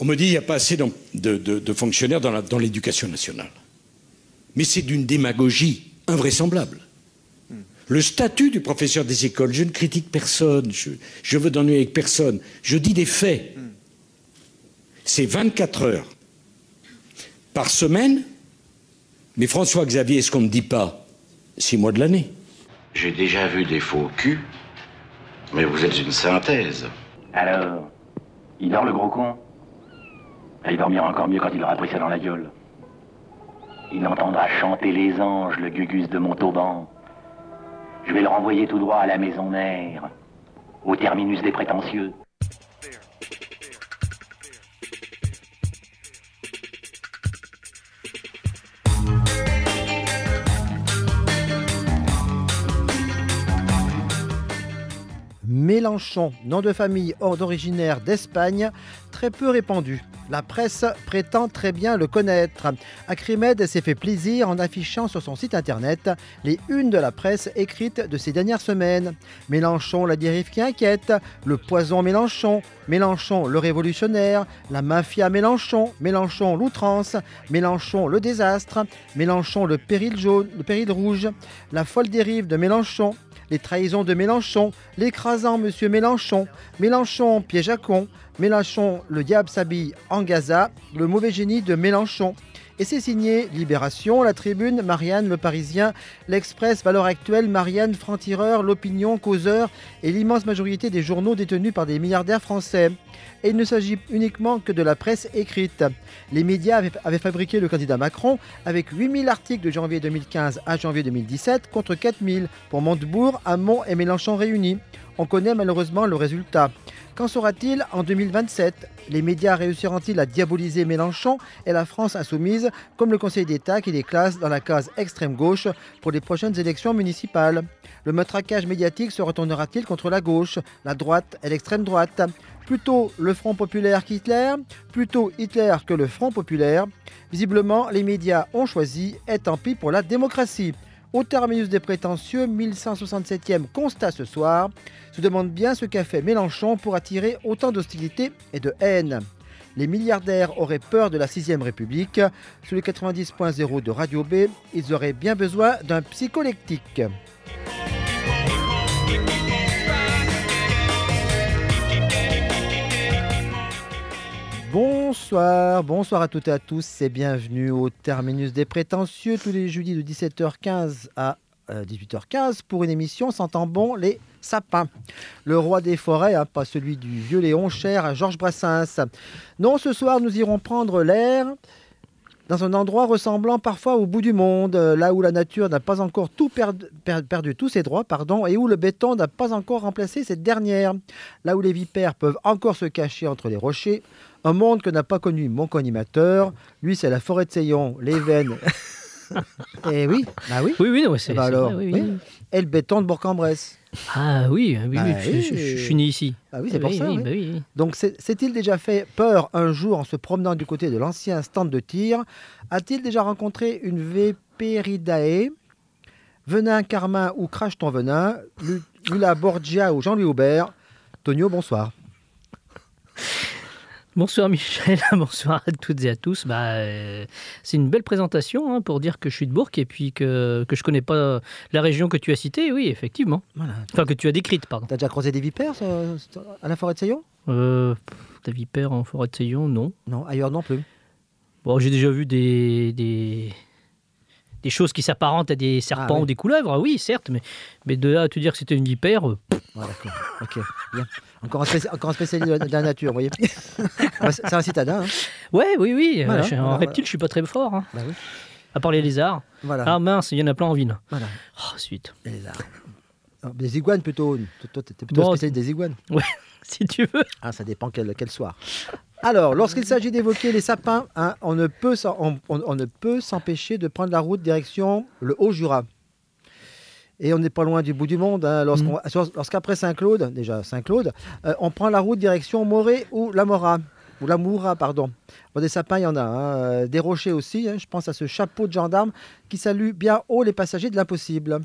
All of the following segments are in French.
On me dit qu'il n'y a pas assez de fonctionnaires dans l'éducation nationale. Mais c'est d'une démagogie invraisemblable. Le statut du professeur des écoles, je ne critique personne, je veux d'ennuyer avec personne, je dis des faits. C'est 24 heures par semaine, mais François-Xavier, ce qu'on ne dit pas, 6 mois de l'année. J'ai déjà vu des faux culs, mais vous êtes une synthèse. Alors, il dort le gros con? Il dormira encore mieux quand il aura pris ça dans la gueule. Il entendra chanter les anges, le gugus de Montauban. Je vais le renvoyer tout droit à la maison mère, au terminus des prétentieux. Mélenchon, nom de famille originaire d'Espagne, très peu répandu. La presse prétend très bien le connaître. Acrimed s'est fait plaisir en affichant sur son site internet les unes de la presse écrites de ces dernières semaines. Mélenchon, la dérive qui inquiète, le poison Mélenchon, Mélenchon le révolutionnaire, la mafia Mélenchon, Mélenchon l'outrance, Mélenchon le désastre, Mélenchon le péril jaune, le péril rouge, la folle dérive de Mélenchon, les trahisons de Mélenchon, l'écrasant Monsieur Mélenchon, Mélenchon piège à con, Mélenchon le diable s'habille en Gaza, le mauvais génie de Mélenchon. Et c'est signé Libération, La Tribune, Marianne, Le Parisien, L'Express, Valeurs Actuelles, Marianne, Franc-Tireur, L'Opinion, Causeur et l'immense majorité des journaux détenus par des milliardaires français. Et il ne s'agit uniquement que de la presse écrite. Les médias avaient fabriqué le candidat Macron avec 8000 articles de janvier 2015 à janvier 2017 contre 4000 pour Montebourg, Hamon et Mélenchon réunis. On connaît malheureusement le résultat. Qu'en sera-t-il en 2027 ? Les médias réussiront-ils à diaboliser Mélenchon et la France insoumise, comme le Conseil d'État qui les classe dans la case extrême gauche pour les prochaines élections municipales ? Le matraquage médiatique se retournera-t-il contre la gauche, la droite et l'extrême droite ? Plutôt le Front populaire qu'Hitler ? Plutôt Hitler que le Front populaire ? Visiblement, les médias ont choisi, et tant pis pour la démocratie. Au terminus des prétentieux, 1167e constat ce soir, se demande bien ce qu'a fait Mélenchon pour attirer autant d'hostilité et de haine. Les milliardaires auraient peur de la 6ème République. Sous les 90.0 de Radio B, ils auraient bien besoin d'un psycholectique. Bonsoir à toutes et à tous et bienvenue au terminus des prétentieux tous les jeudis de 17h15 à 18h15 pour une émission sentant bon les sapins. Le roi des forêts, pas celui du vieux Léon cher à Georges Brassens. Non, ce soir nous irons prendre l'air dans un endroit ressemblant parfois au bout du monde, là où la nature n'a pas encore perdu tous ses droits, et où le béton n'a pas encore remplacé cette dernière, là où les vipères peuvent encore se cacher entre les rochers. Un monde que n'a pas connu mon co-animateur. Lui, c'est la forêt de Seillon, les veines. Et oui, bah oui. Oui, non, c'est alors, vrai, oui. Oui. Et le béton de Bourg-en-Bresse. Ah oui, Ah, je suis né ici. Ah oui, c'est pour ça. Oui. Bah oui. Donc, s'est-il déjà fait peur un jour en se promenant du côté de l'ancien stand de tir ? A-t-il déjà rencontré une Viperidae ? Venin, carmin ou crache ton venin ? Lula Borgia ou Jean-Louis Aubert ? Tonio, bonsoir. Bonsoir Michel, bonsoir à toutes et à tous. C'est une belle présentation pour dire que je suis de Bourg et puis que je connais pas la région que tu as citée, oui, effectivement. Voilà. Enfin, que tu as décrite, pardon. T'as déjà croisé des vipères à la forêt de Seillon ? Des vipères en forêt de Seillon, non. Non, ailleurs non plus. Bon, j'ai déjà vu des choses qui s'apparentent à des serpents ou des couleuvres, oui, certes, mais de là à te dire que c'était une vipère... D'accord, ok, bien. Encore un spécialiste de la nature, vous voyez. C'est un citadin. Hein. Ouais, oui. Voilà, en reptile, je suis pas très fort. Hein. Bah oui. À part les lézards. Voilà. Ah mince, il y en a plein en ville. Voilà. Oh, suite. Les lézards. Des iguanes plutôt. Toi, t'es plutôt spécialiste des iguanes. Ouais, si tu veux. Ah, ça dépend quel soir. Alors, lorsqu'il s'agit d'évoquer les sapins, on ne peut s'empêcher de prendre la route direction le Haut-Jura. Et on n'est pas loin du bout du monde. Lorsqu'après Saint-Claude, on prend la route direction Morée ou la Moura, pardon. Bon, des sapins, il y en a. Des rochers aussi. Je pense à ce chapeau de gendarme qui salue bien haut les passagers de l'impossible.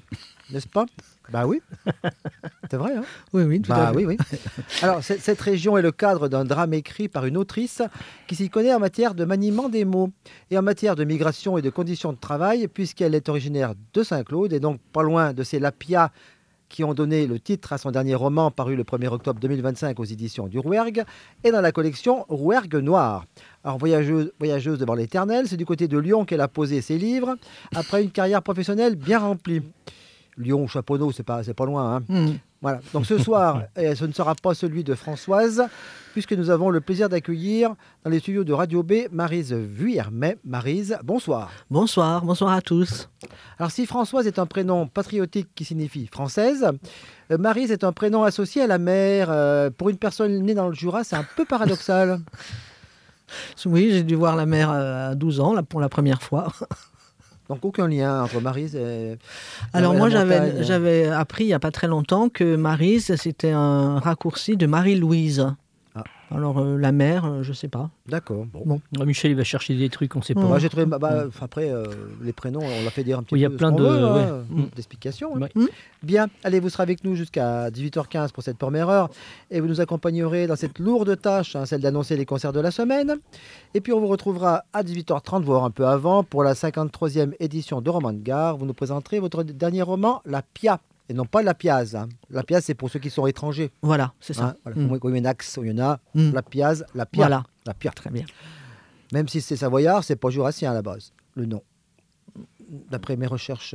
n'est-ce pas? Bah oui, c'est vrai. Hein, oui, tout à fait. Oui. Alors, cette région est le cadre d'un drame écrit par une autrice qui s'y connaît en matière de maniement des mots et en matière de migration et de conditions de travail, puisqu'elle est originaire de Saint-Claude et donc pas loin de ces Lapia qui ont donné le titre à son dernier roman paru le 1er octobre 2025 aux éditions du Rouergue et dans la collection Rouergue Noir. Alors, voyageuse devant l'éternel, c'est du côté de Lyon qu'elle a posé ses livres après une carrière professionnelle bien remplie. Lyon, Chaponneau, c'est pas loin. Hein. Voilà. Donc ce soir, ce ne sera pas celui de Françoise, puisque nous avons le plaisir d'accueillir dans les studios de Radio B Maryse Vuillermet. Maryse, bonsoir. Bonsoir à tous. Alors si Françoise est un prénom patriotique qui signifie française, Maryse est un prénom associé à la mer. Pour une personne née dans le Jura, c'est un peu paradoxal. Oui, j'ai dû voir la mer à 12 ans là, pour la première fois. Donc aucun lien entre Maryse et... Alors moi j'avais appris il n'y a pas très longtemps que Maryse c'était un raccourci de Marie-Louise. Ah. Alors la mère, je ne sais pas. D'accord. Bon. Michel il va chercher des trucs, on ne sait pas. Bah, j'ai trouvé, après les prénoms, on l'a fait dire un petit peu. Il y a plein d'explications. Ouais. Bien, allez, vous serez avec nous jusqu'à 18h15 pour cette première heure et vous nous accompagnerez dans cette lourde tâche, celle d'annoncer les concerts de la semaine. Et puis on vous retrouvera à 18h30, voire un peu avant, pour la 53e édition de Roman de Gare. Vous nous présenterez votre dernier roman, La Pia, et non pas La Piazze. Hein. La Piazze, c'est pour ceux qui sont étrangers. Voilà, c'est ça. Hein, voilà. Comme il y a un axe, il y en a La Piazze, La Pia. Voilà. La Pia. Très bien. Même si c'est savoyard, c'est pas jurassien à la base, le nom. D'après mes recherches.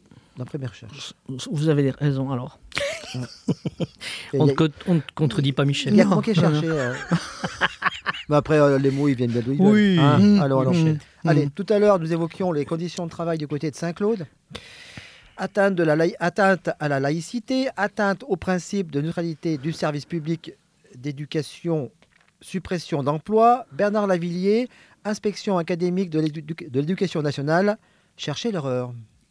Vous avez raison alors. On ne contredit pas Michel. Il y a quoi qui est cherché. Mais après, les mots, ils viennent bien d'où ils viennent. Hein, alors, Michel. Allez, tout à l'heure, nous évoquions les conditions de travail du côté de Saint-Claude. Atteinte à la laïcité, atteinte au principe de neutralité du service public d'éducation, suppression d'emplois. Bernard Lavillier, inspection académique de l'éducation nationale. Cherchez l'erreur.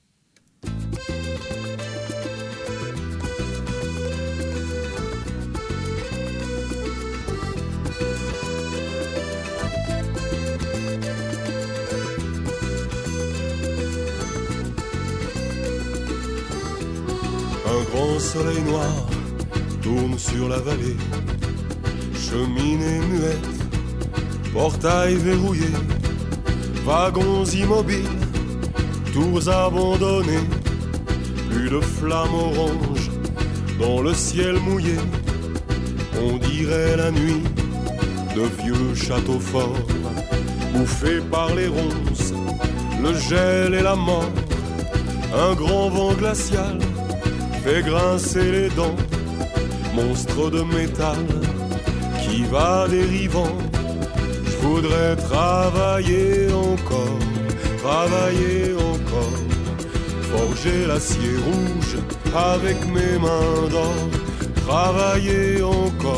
Un grand soleil noir tourne sur la vallée, cheminée muette, portail verrouillé, wagons immobiles, tours abandonnées, plus de flammes oranges dans le ciel mouillé. On dirait la nuit de vieux châteaux forts, bouffés par les ronces, le gel et la mort. Un grand vent glacial fait grincer les dents, monstre de métal qui va dérivant. Je voudrais travailler encore, forger l'acier rouge avec mes mains d'or, travailler encore,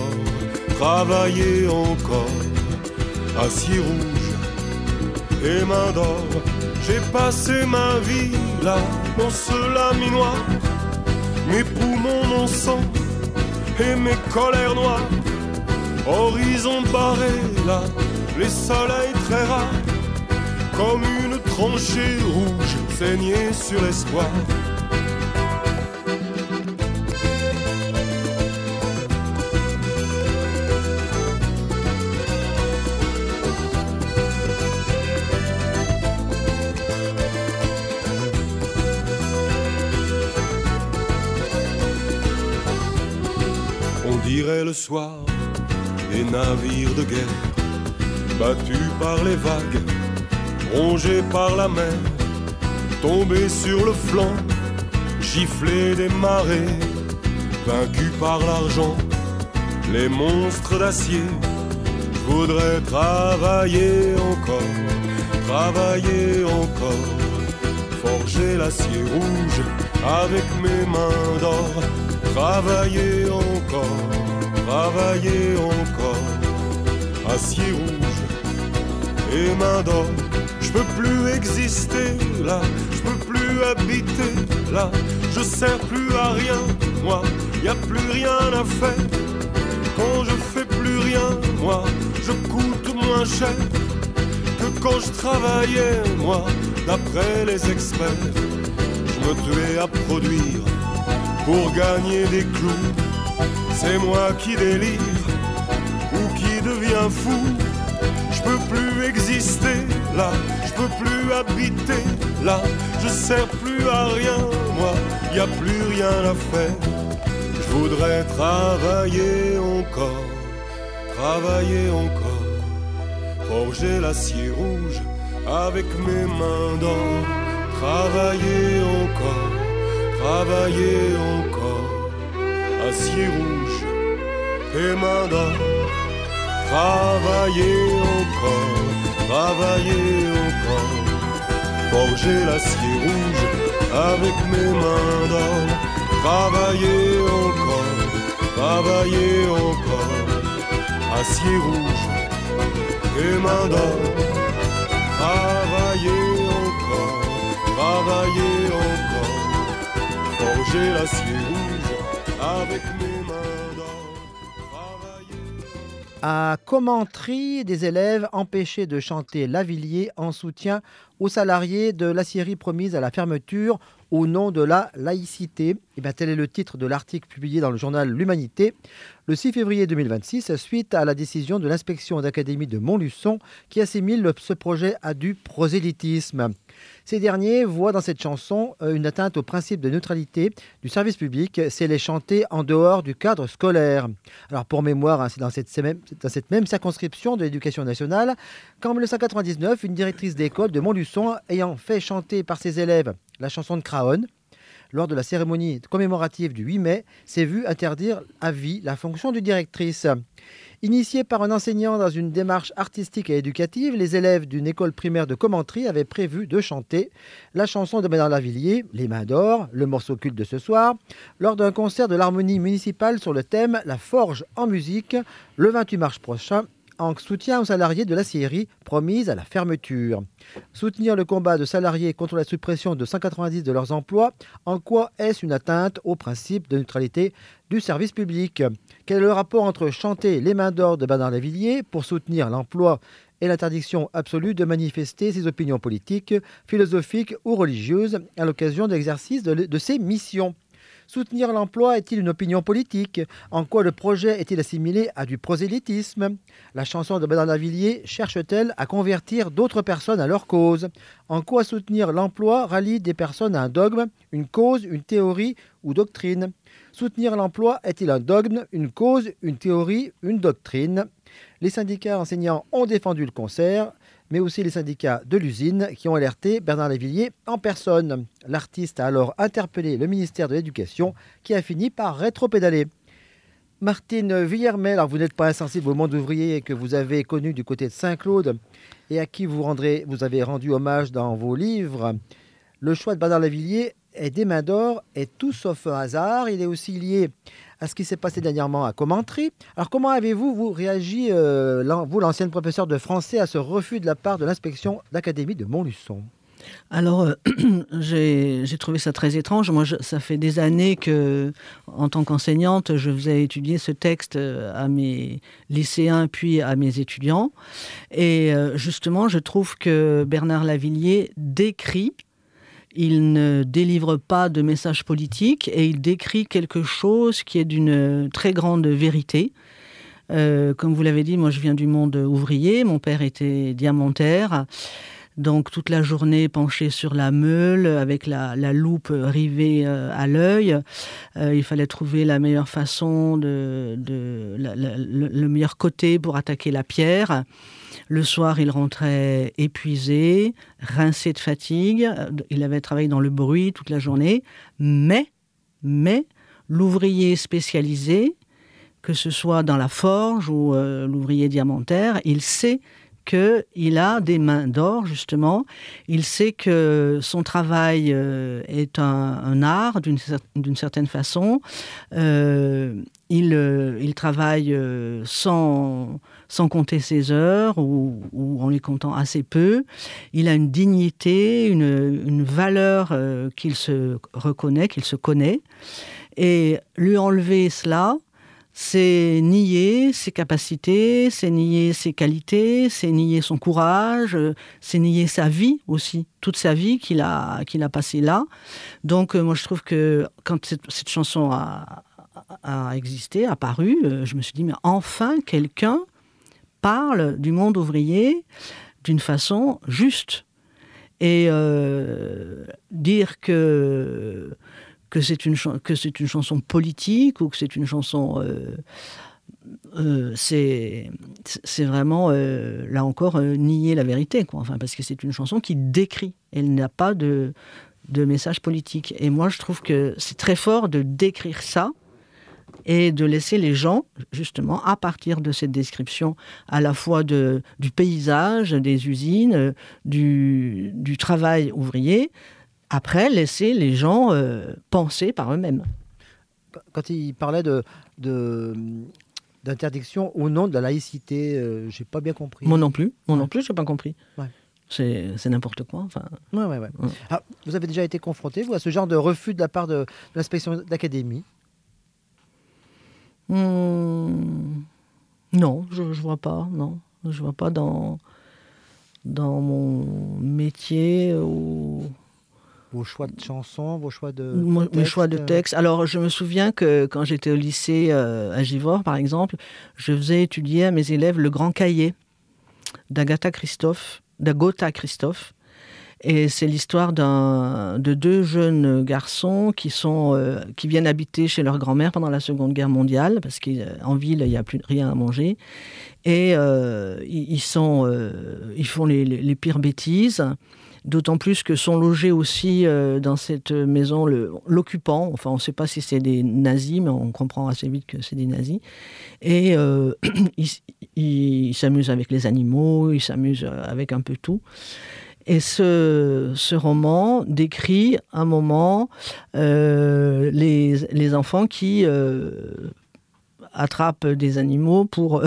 acier rouge et mains d'or. J'ai passé ma vie là, dans ce laminoir, mes poumons, mon sang et mes colères noires. Horizon barré là, les soleils très rares, comme une tranchée rouge saignée sur l'espoir. On dirait le soir des navires de guerre, battus par les vagues, rongés par la mer, tombés sur le flanc, giflés des marées, vaincus par l'argent, les monstres d'acier. Je voudrais travailler encore, forger l'acier rouge avec mes mains d'or, travailler encore, acier rouge et mains d'or. Je peux plus exister là, je peux plus habiter là, je sers plus à rien, moi, y a plus rien à faire. Quand je fais plus rien, moi, je coûte moins cher que quand je travaillais, moi, d'après les experts. Je me tuais à produire pour gagner des clous. C'est moi qui délire ou qui deviens fou. Je peux plus exister là, je peux plus habiter là. Je sers plus à rien, moi, y a plus rien à faire. Je voudrais travailler encore, forger l'acier rouge avec mes mains d'or. Travailler encore, acier rouge et mains d'or. Travailler encore, forger l'acier rouge avec mes mains d'or. Travailler encore, acier rouge et mains d'or. Travailler encore, forger l'acier rouge avec mes mains d'or. À Commentry, des élèves empêchés de chanter Lavilliers en soutien aux salariés de l'acierie promise à la fermeture au nom de la laïcité. Tel est le titre de l'article publié dans le journal L'Humanité le 6 février 2026, suite à la décision de l'inspection d'académie de Montluçon qui assimile ce projet à du prosélytisme. Ces derniers voient dans cette chanson une atteinte au principe de neutralité du service public, c'est les chanter en dehors du cadre scolaire. Alors pour mémoire, c'est dans cette même circonscription de l'éducation nationale qu'en 1999, une directrice d'école de Montluçon ayant fait chanter par ses élèves la chanson de Craonne, lors de la cérémonie commémorative du 8 mai, s'est vu interdire à vie la fonction de directrice. Initiés par un enseignant dans une démarche artistique et éducative, les élèves d'une école primaire de Commentry avaient prévu de chanter la chanson de Bernard Lavilliers, Les Mains d'Or, le morceau culte de ce soir, lors d'un concert de l'harmonie municipale sur le thème La Forge en musique, le 28 mars prochain, en soutien aux salariés de l'acierie promise à la fermeture. Soutenir le combat de salariés contre la suppression de 190 de leurs emplois, en quoi est-ce une atteinte au principe de neutralité du service public? Quel est le rapport entre chanter Les Mains d'Or de Bernard Lavilliers pour soutenir l'emploi et l'interdiction absolue de manifester ses opinions politiques, philosophiques ou religieuses à l'occasion de l'exercice de ses missions? Soutenir l'emploi est-il une opinion politique? En quoi le projet est-il assimilé à du prosélytisme? La chanson de Bernard Lavilliers cherche-t-elle à convertir d'autres personnes à leur cause? En quoi soutenir l'emploi rallie des personnes à un dogme, une cause, une théorie ou doctrine? Soutenir l'emploi est-il un dogme, une cause, une théorie, une doctrine? Les syndicats enseignants ont défendu le concert, mais aussi les syndicats de l'usine qui ont alerté Bernard Lavilliers en personne. L'artiste a alors interpellé le ministère de l'Éducation qui a fini par rétropédaler. Martine Villermel, alors vous n'êtes pas insensible au monde ouvrier que vous avez connu du côté de Saint-Claude et à qui vous avez rendu hommage dans vos livres. Le choix de Bernard Lavilliers est des Mains d'Or est tout sauf un hasard. Il est aussi lié à ce qui s'est passé dernièrement à Commentry. Alors comment avez-vous réagi, vous l'ancienne professeure de français, à ce refus de la part de l'inspection d'académie de Montluçon? Alors, j'ai trouvé ça très étrange. Moi, ça fait des années que, en tant qu'enseignante, je faisais étudier ce texte à mes lycéens puis à mes étudiants. Et justement, je trouve que Bernard Lavilliers décrit, il ne délivre pas de message politique et il décrit quelque chose qui est d'une très grande vérité. Comme vous l'avez dit, moi je viens du monde ouvrier, mon père était diamantaire. Donc toute la journée penché sur la meule, avec la loupe rivée à l'œil. Il fallait trouver la meilleure façon, le meilleur côté pour attaquer la pierre. Le soir, il rentrait épuisé, rincé de fatigue. Il avait travaillé dans le bruit toute la journée. Mais l'ouvrier spécialisé, que ce soit dans la forge ou l'ouvrier diamantaire, il sait qu'il a des mains d'or, justement. Il sait que son travail est un art, d'une certaine façon. Il travaille sans compter ses heures ou en les comptant assez peu. Il a une dignité, une valeur qu'il se reconnaît, qu'il se connaît. Et lui enlever cela, c'est nier ses capacités, c'est nier ses qualités, c'est nier son courage, c'est nier sa vie aussi, toute sa vie qu'il a passée là. Donc moi je trouve que quand cette chanson a existé, apparu, je me suis dit mais enfin quelqu'un parle du monde ouvrier d'une façon juste. Et dire que c'est une chanson politique ou que c'est une chanson... c'est vraiment, là encore, nier la vérité, quoi. Enfin, parce que c'est une chanson qui décrit. Elle n'a pas de message politique. Et moi, je trouve que c'est très fort de décrire ça et de laisser les gens, justement, à partir de cette description, à la fois du paysage, des usines, du travail ouvrier, après, laisser les gens penser par eux-mêmes. Quand il parlait d'interdiction au nom de la laïcité, je n'ai pas bien compris. Moi non plus, je n'ai pas compris. Ouais. C'est n'importe quoi. Enfin. Ouais. Alors, vous avez déjà été confronté, vous, à ce genre de refus de la part de l'inspection d'académie? Non, je vois pas. Non, je vois pas dans mon métier ou... Vos choix de chansons, vos choix de mes choix de textes. Alors, je me souviens que quand j'étais au lycée à Givors, par exemple, je faisais étudier à mes élèves le Grand Cahier d'Agatha Christophe. Et c'est l'histoire de deux jeunes garçons qui viennent habiter chez leur grand-mère pendant la Seconde Guerre mondiale, parce qu'en ville, il n'y a plus rien à manger. Et ils font les pires bêtises. D'autant plus que sont logés aussi dans cette maison l'occupant. Enfin, on ne sait pas si c'est des nazis, mais on comprend assez vite que c'est des nazis. Et ils s'amusent avec les animaux, ils s'amusent avec un peu tout. Et ce roman décrit un moment les enfants qui attrapent des animaux pour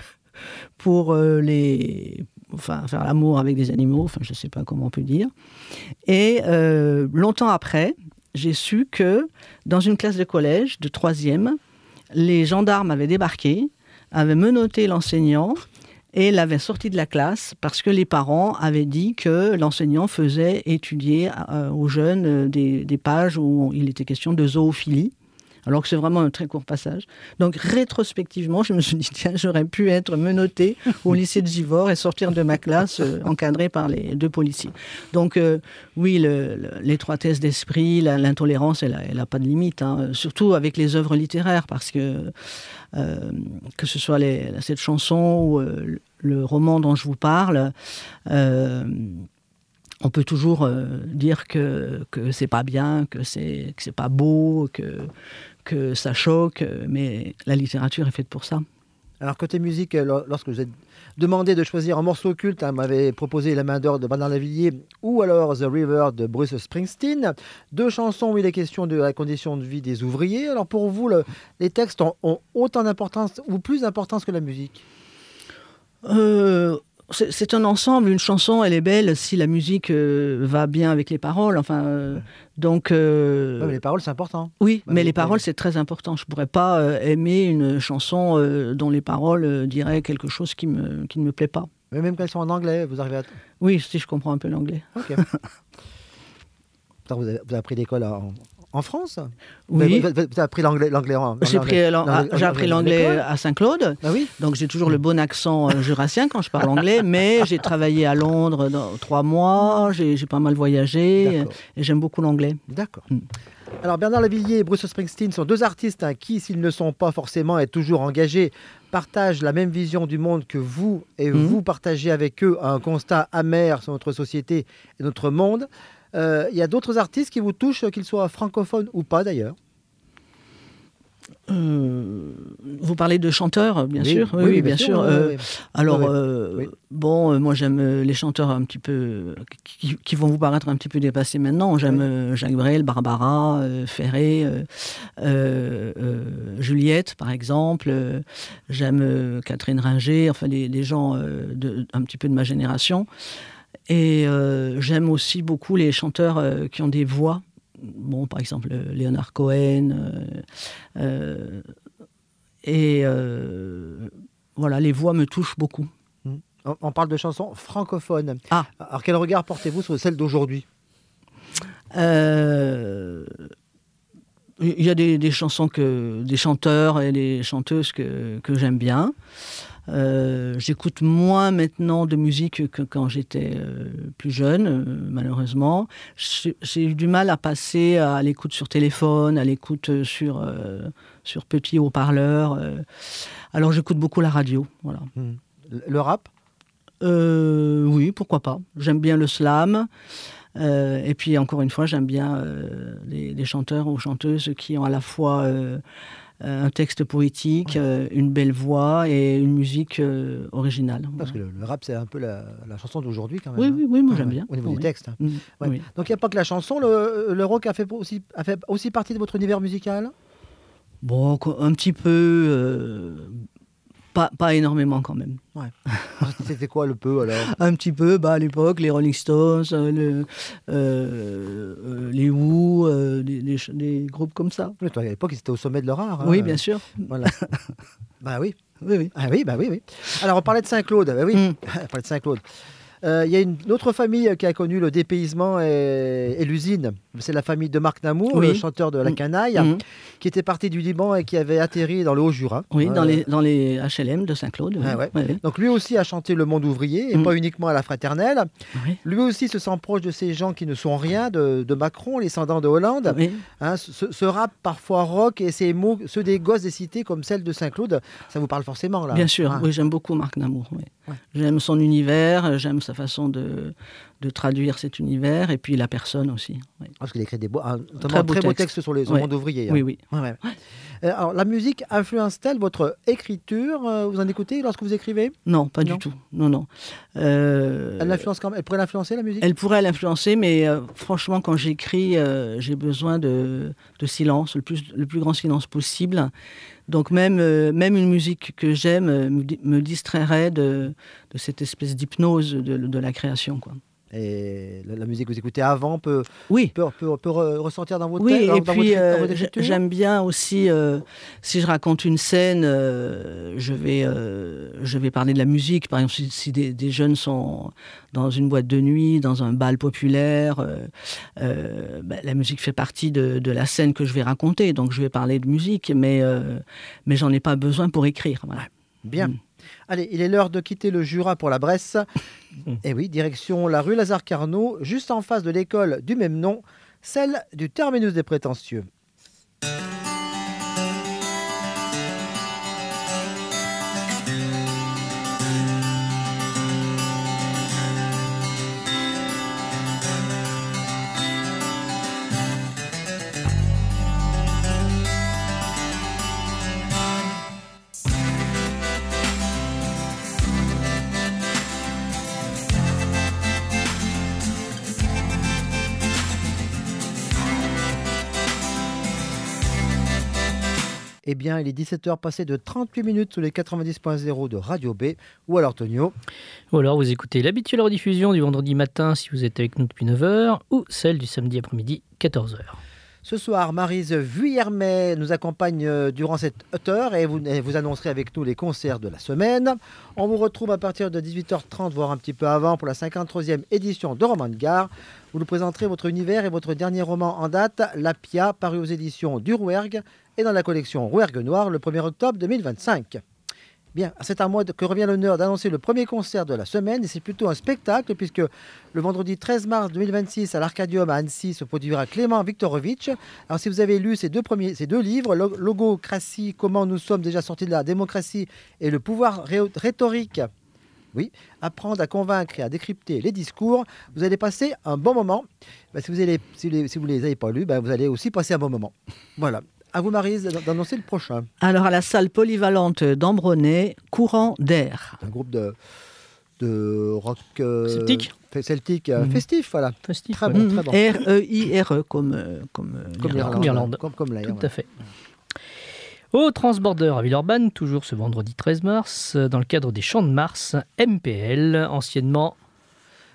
faire l'amour avec des animaux, enfin je ne sais pas comment on peut dire. Et longtemps après, j'ai su que dans une classe de collège de 3e, les gendarmes avaient débarqué, avaient menotté l'enseignant et l'avaient sorti de la classe parce que les parents avaient dit que l'enseignant faisait étudier aux jeunes des pages où il était question de zoophilie. Alors que c'est vraiment un très court passage. Donc, rétrospectivement, je me suis dit, tiens, j'aurais pu être menottée au lycée de Givors et sortir de ma classe encadrée par les 2 policiers. Donc, oui, l'étroitesse d'esprit, l'intolérance, elle n'a pas de limite, hein, surtout avec les œuvres littéraires, parce que ce soit cette chanson ou le roman dont je vous parle, on peut toujours dire que c'est pas bien, que c'est pas beau, que ça choque, mais la littérature est faite pour ça. Alors, côté musique, lorsque vous êtes demandé de choisir un morceau culte, vous m'avez proposé La main d'or de Bernard Lavilliers ou alors The River de Bruce Springsteen. 2 chansons où il est question de la condition de vie des ouvriers. Alors, pour vous, les textes ont autant d'importance ou plus d'importance que la musique? C'est un ensemble. Une chanson, elle est belle si la musique va bien avec les paroles. Enfin, donc. Mais les paroles, c'est important. Oui, mais les paroles, c'est très important. Je ne pourrais pas aimer une chanson dont les paroles diraient quelque chose qui ne me plaît pas. Mais même quand elles sont en anglais, vous arrivez à... Oui, si je comprends un peu l'anglais. Ok. Vous avez appris l'école en France? Oui. Vous avez appris l'anglais J'ai appris l'anglais à Saint-Claude. Ah oui. Donc j'ai toujours le bon accent jurassien quand je parle anglais, mais j'ai travaillé à Londres 3 mois, j'ai pas mal voyagé et j'aime beaucoup l'anglais. D'accord. Alors Bernard Lavilliers et Bruce Springsteen sont 2 artistes qui, s'ils ne sont pas forcément et toujours engagés, partagent la même vision du monde que vous et vous partagez avec eux un constat amer sur notre société et notre monde. Il y a d'autres artistes qui vous touchent, qu'ils soient francophones ou pas d'ailleurs? Vous parlez de chanteurs, bien sûr. Oui, bien sûr. Oui. Alors, bon, moi j'aime les chanteurs un petit peu qui vont vous paraître un petit peu dépassés maintenant. J'aime Jacques Brel, Barbara, Ferré, Juliette, par exemple. J'aime Catherine Ringer, enfin les gens un petit peu de ma génération. Et j'aime aussi beaucoup les chanteurs qui ont des voix. Bon, par exemple, Leonard Cohen. Et voilà, les voix me touchent beaucoup. On parle de chansons francophones. Ah. Alors quel regard portez-vous sur celle d'aujourd'hui ? Il y a des chansons des chanteurs et des chanteuses que j'aime bien. J'écoute moins maintenant de musique que quand j'étais plus jeune, malheureusement. J'ai eu du mal à passer à l'écoute sur téléphone, à l'écoute sur petit haut-parleur. Alors j'écoute beaucoup la radio. Voilà. Le rap ? Oui, pourquoi pas. J'aime bien le slam. Et puis, encore une fois, j'aime bien les chanteurs ou chanteuses qui ont à la fois un texte poétique, une belle voix et une musique originale. Parce que le rap, c'est un peu la chanson d'aujourd'hui, quand même. Oui, moi j'aime bien. Au niveau du texte. Oui. Donc, il n'y a pas que la chanson. Le rock a fait aussi partie de votre univers musical ? Bon, un petit peu... Pas énormément quand même. Ouais. C'était quoi le peu alors ? Un petit peu, à l'époque, les Rolling Stones, les Who, des groupes comme ça. Mais toi, à l'époque, ils étaient au sommet de leur art. Oui, bien sûr. Voilà. Oui. Oui. Ah oui. Alors, on parlait de Saint-Claude. On parlait de Saint-Claude. Il y a une autre famille qui a connu le dépaysement et l'usine. C'est la famille de Marc Namour, le chanteur de La Canaille, qui était parti du Liban et qui avait atterri dans le Haut-Jura. Oui, dans les HLM de Saint-Claude. Oui. Donc lui aussi a chanté Le Monde ouvrier, et pas uniquement à la Fraternelle. Oui. Lui aussi se sent proche de ces gens qui ne sont rien, de Macron, les descendants de Hollande. Oui. Ce rap parfois rock et ces mots, ceux des gosses des cités comme celle de Saint-Claude, ça vous parle forcément là. Bien sûr, oui, j'aime beaucoup Marc Namour. Oui. Ouais. J'aime son univers, j'aime sa façon de traduire cet univers et puis la personne aussi. Oui. Parce qu'il écrit très beaux textes sur le monde ouvrier. Oui. Ouais. Alors, la musique influence-t-elle votre écriture ? Vous en écoutez lorsque vous écrivez ? Non, pas du tout. Non. Elle pourrait l'influencer, la musique ? Elle pourrait l'influencer, mais franchement, quand j'écris, j'ai besoin de silence, le plus grand silence possible. Donc même une musique que j'aime me distrairait de cette espèce d'hypnose de la création, quoi. Et la musique que vous écoutez avant peut ressortir dans vos textes. Oui, et puis j'aime bien aussi, si je raconte une scène, je vais parler de la musique. Par exemple, si des jeunes sont dans une boîte de nuit, dans un bal populaire, la musique fait partie de la scène que je vais raconter. Donc je vais parler de musique, mais j'en ai pas besoin pour écrire. Voilà. Bien. Allez, il est l'heure de quitter le Jura pour la Bresse. Et oui, direction la rue Lazare-Carnot, juste en face de l'école du même nom, celle du terminus des prétentieux. Eh bien, il est 17h passé de 38 minutes sur les 90.0 de Radio B. Ou alors, Tonio. Ou alors, vous écoutez l'habituelle rediffusion du vendredi matin si vous êtes avec nous depuis 9h, ou celle du samedi après-midi, 14h. Ce soir, Maryse Vuillermet nous accompagne durant cette heure et vous annoncerez avec nous les concerts de la semaine. On vous retrouve à partir de 18h30, voire un petit peu avant, pour la 53e édition de Roman de Gare. Vous nous présenterez votre univers et votre dernier roman en date, La Pia, paru aux éditions du Rouergue et dans la collection Rouergue Noir le 1er octobre 2025. Bien, c'est à moi que revient l'honneur d'annoncer le premier concert de la semaine, et c'est plutôt un spectacle puisque le vendredi 13 mars 2026 à l'Arcadium à Annecy se produira Clément Viktorovitch. Alors si vous avez lu ces deux livres, Logocratie, comment nous sommes déjà sortis de la démocratie et le pouvoir rhétorique, oui, apprendre à convaincre et à décrypter les discours, vous allez passer un bon moment. Si vous ne les avez pas lus, vous allez aussi passer un bon moment. Voilà. À vous, Maryse, d'annoncer le prochain. Alors, à la salle polyvalente d'Ambronay, Courant d'air. Un groupe de rock celtique festif, voilà. Festif, très bon, très bon. R-E-I-R-E, comme l'Irlande. Comme l'air. Tout à fait. Au Transborder à Villeurbanne, toujours ce vendredi 13 mars, dans le cadre des Chants de Mars, MPL, anciennement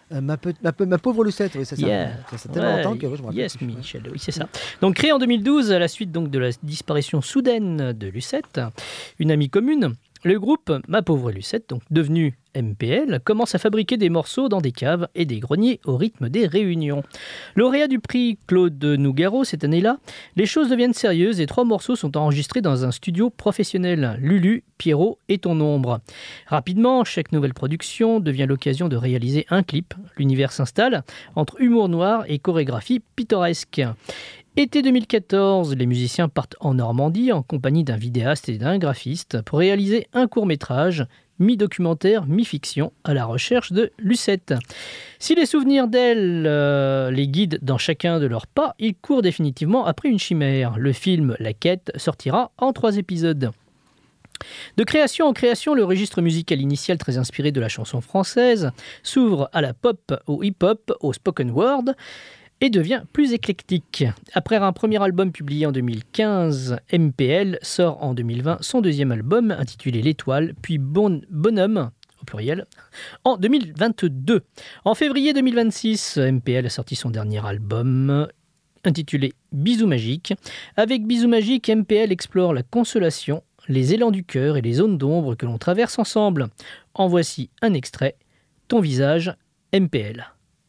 Ma pauvre Lucette, oui, c'est ça. Yeah. Ça fait tellement longtemps que je me rappelle. Yes, Michel, oui, c'est ça. Donc créé en 2012, à la suite donc, de la disparition soudaine de Lucette, une amie commune, le groupe Ma Pauvre Lucette, donc devenu MPL, commence à fabriquer des morceaux dans des caves et des greniers au rythme des réunions. Lauréat du prix Claude Nougaro cette année-là, les choses deviennent sérieuses et 3 morceaux sont enregistrés dans un studio professionnel, Lulu, Pierrot et Ton Ombre. Rapidement, chaque nouvelle production devient l'occasion de réaliser un clip. L'univers s'installe entre humour noir et chorégraphie pittoresque. Été 2014, les musiciens partent en Normandie en compagnie d'un vidéaste et d'un graphiste pour réaliser un court-métrage, mi-documentaire, mi-fiction, à la recherche de Lucette. Si les souvenirs d'elle les guident dans chacun de leurs pas, ils courent définitivement après une chimère. Le film La Quête sortira en 3 épisodes. De création en création, le registre musical initial très inspiré de la chanson française s'ouvre à la pop, au hip-hop, au spoken word, et devient plus éclectique. Après un premier album publié en 2015, MPL sort en 2020 son 2e album intitulé L'Étoile, puis Bonhomme, au pluriel, en 2022. En février 2026, MPL a sorti son dernier album intitulé Bisous Magiques. Avec Bisous Magiques, MPL explore la consolation, les élans du cœur et les zones d'ombre que l'on traverse ensemble. En voici un extrait, Ton visage, MPL.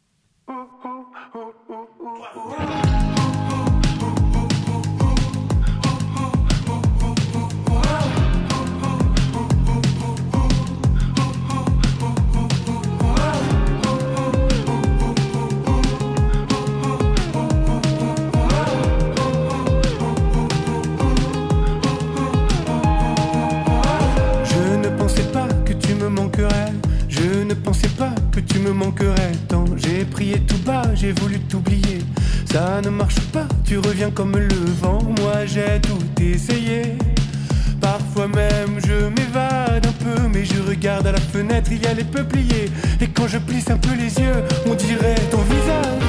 Je ne pensais pas que tu me manquerais tant. J'ai prié tout bas, j'ai voulu t'oublier. Ça ne marche pas, tu reviens comme le vent. Moi j'ai tout essayé. Parfois même je m'évade un peu, mais je regarde à la fenêtre, il y a les peupliers. Et quand je plisse un peu les yeux, on dirait ton visage.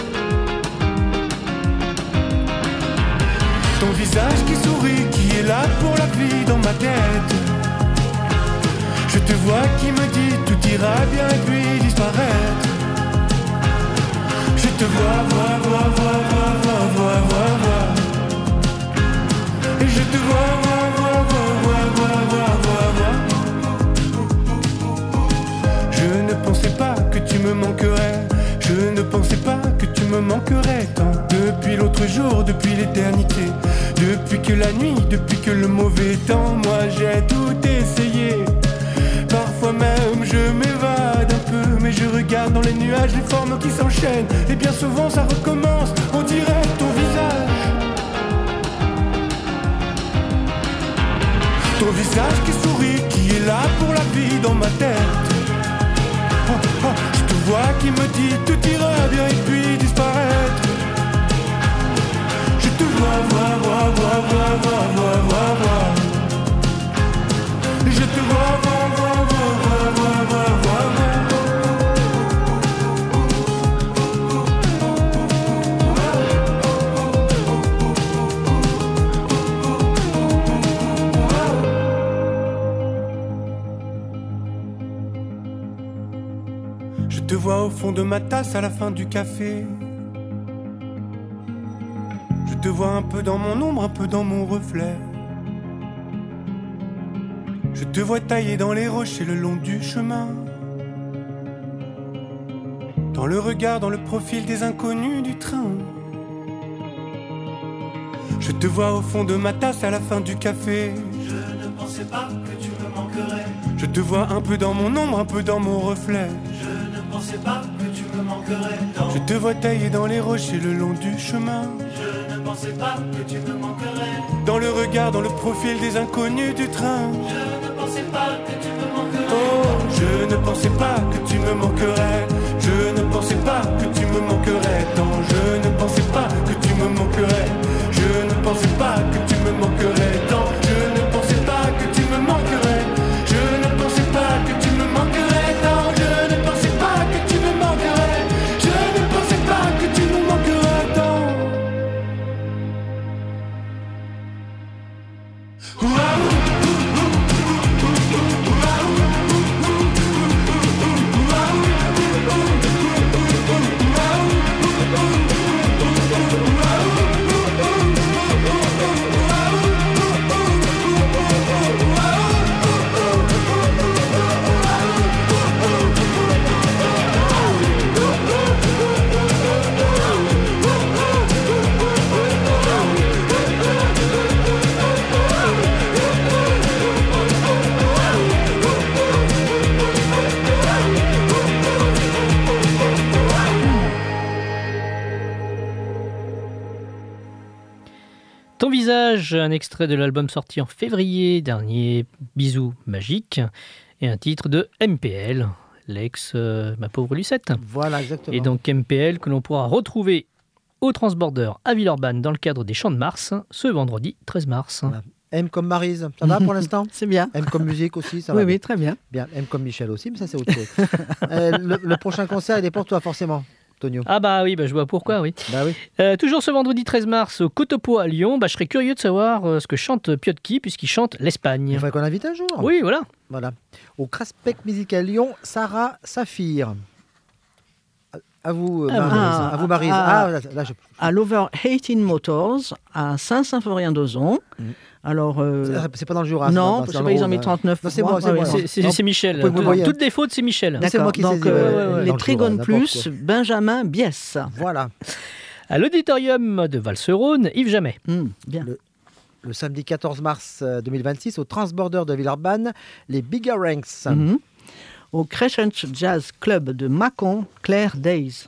Ton visage qui sourit, qui est là pour la vie dans ma tête. Je te vois qui me dit tout ira bien et puis disparaître. Je te vois. Et je te vois. Je ne pensais pas que tu me manquerais. Je ne pensais pas que tu me manquerais tant. Depuis l'autre jour, depuis l'éternité. Depuis que la nuit, depuis que le mauvais temps. Moi j'ai tout essayé. Parfois même je m'évade un peu, mais je regarde dans les nuages les formes qui s'enchaînent. Et bien souvent ça recommence, on dirait ton visage. Ton visage qui sourit, qui est là pour la vie dans ma tête. Je te vois qui me dit tout ira bien et puis disparaître. Je te vois. Je te vois. Je te vois au fond de ma tasse à la fin du café. Je te vois un peu dans mon ombre, un peu dans mon reflet. Je te vois tailler dans les rochers le long du chemin. Dans le regard, dans le profil des inconnus du train. Je te vois au fond de ma tasse à la fin du café. Je ne pensais pas que tu me manquerais. Je te vois un peu dans mon ombre, un peu dans mon reflet. Je ne pensais pas que tu me manquerais tant. Je te vois tailler dans les rochers le long du chemin. Je ne pensais pas que tu me manquerais. Dans le regard, dans le profil des inconnus du train. Je ne pensais pas que tu me manquerais. Oh, je ne pensais pas que tu me manquerais. Je ne pensais pas que tu me manquerais tant. Je ne pensais pas que tu me manquerais. Je ne pensais pas que tu me manquerais tant. Je ne pensais pas que tu me manquerais. Je ne pensais pas que tu me manquerais tant. Je ne pensais pas que tu me manquerais. Je ne pensais pas que tu me manquerais tant. Ton visage, un extrait de l'album sorti en février dernier, Bisous magiques, et un titre de MPL, l'ex Ma pauvre Lucette. Voilà, exactement. Et donc MPL que l'on pourra retrouver au Transborder à Villeurbanne dans le cadre des Chants de Mars ce vendredi 13 mars. Voilà. M comme Maryse, ça va pour l'instant? C'est bien. M comme musique aussi, ça Oui, va oui, bien. très bien. Bien. M comme Michel aussi, mais ça c'est autre chose. Le prochain concert, il est pour toi forcément, Tonio. Ah bah oui, je vois pourquoi, oui. Bah oui. Toujours ce vendredi 13 mars au Cotopo à Lyon, je serais curieux de savoir ce que chante Piotki puisqu'il chante l'Espagne. Il faudrait qu'on l'invite un jour. Oui, voilà. Voilà. Au Craspec Musical Lyon, Sarah Saphir. À vous, Maryse. À vous, Maryse. Là, À l'Overhating Motors, à Saint-Symphorien-d'Ozon. Alors, c'est pas dans le Jura. non, c'est je dans sais pas, le ils ont Rhône, mis 39 Non, c'est pour moi, moi. c'est moi. C'est Michel. Vous voyez, Toutes les fautes, c'est Michel. C'est moi qui donc, saisis, les dans le Trigones Jura, Plus, n'importe Benjamin Biès. Voilà. À l'auditorium de Val-Serône, Yves Jamais. Bien. Le samedi 14 mars 2026, au Transborder de Villeurbanne, les Bigger Ranks. Au Crescent Jazz Club de Mâcon, Claire Days.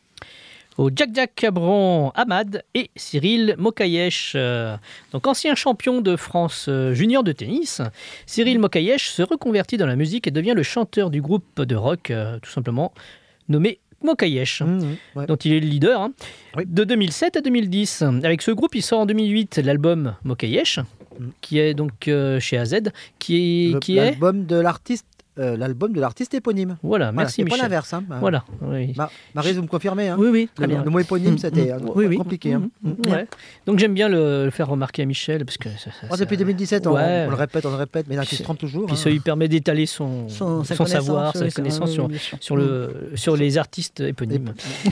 Au Jack Cabron, Ahmad et Cyril Mokayesh. Donc ancien champion de France junior de tennis, Cyril Mokayesh se reconvertit dans la musique et devient le chanteur du groupe de rock, tout simplement nommé Mokayesh, Ouais. dont il est le leader, Oui. de 2007 à 2010. Avec ce groupe, il sort en 2008 l'album Mokayesh, qui est donc chez AZ, qui est L'album de l'artiste éponyme. Voilà, Voilà, merci c'est pas Michel. l'inverse. Hein. Voilà, oui. Maryse, vous me confirmez hein Oui, oui, très le, bien. le mot éponyme, c'était Oui. compliqué. Hein. Ouais. Donc j'aime bien le faire remarquer à Michel, parce que Depuis 2017, Ouais. on le répète, mais il se trompe toujours. Puis ça lui permet d'étaler son savoir, sa connaissance sur les artistes éponymes.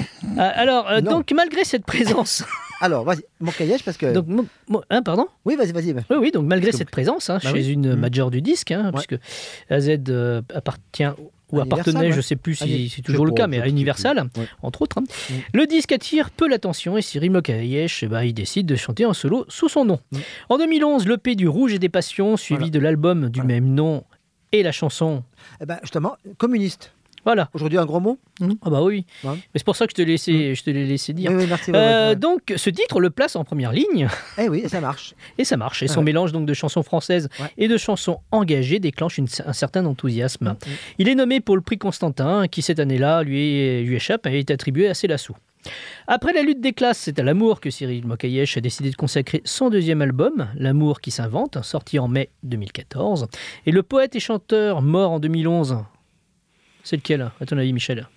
Alors, Non. donc malgré cette présence... Alors, vas-y, Mokayesh, parce que... donc, pardon. Oui, vas-y. Oui, donc malgré Parce que- cette présence Bah chez oui. une major du disque, puisque AZ appartient ou appartenait, Universal, je ouais. ne sais plus si c'est Je toujours sais le pas, cas, mais je à sais Universal, plus. Ouais. entre autres. Le disque attire peu l'attention et Cyril Mokayesh, il décide de chanter en solo sous son nom. En 2011, l'EP du Rouge et des Passions, suivi de l'album du même nom et la chanson... Eh ben, justement, communiste. Voilà. Aujourd'hui, un gros mot. Ah bah oui. Ouais. Mais c'est pour ça que je te l'ai laissé dire. Oui, merci. ouais. Donc, ce titre le place en première ligne. Eh oui, ça marche. Et ça marche. Et son Ouais. mélange donc de chansons françaises Ouais. et de chansons engagées déclenche un certain enthousiasme. Il est nommé pour le prix Constantin, qui cette année-là lui échappe et est attribué à Célassou. Après la lutte des classes, c'est à l'amour que Cyril Mokayesh a décidé de consacrer son deuxième album, L'amour qui s'invente, sorti en mai 2014. Et le poète et chanteur mort en 2011, c'est lequel, à ton avis, Michel?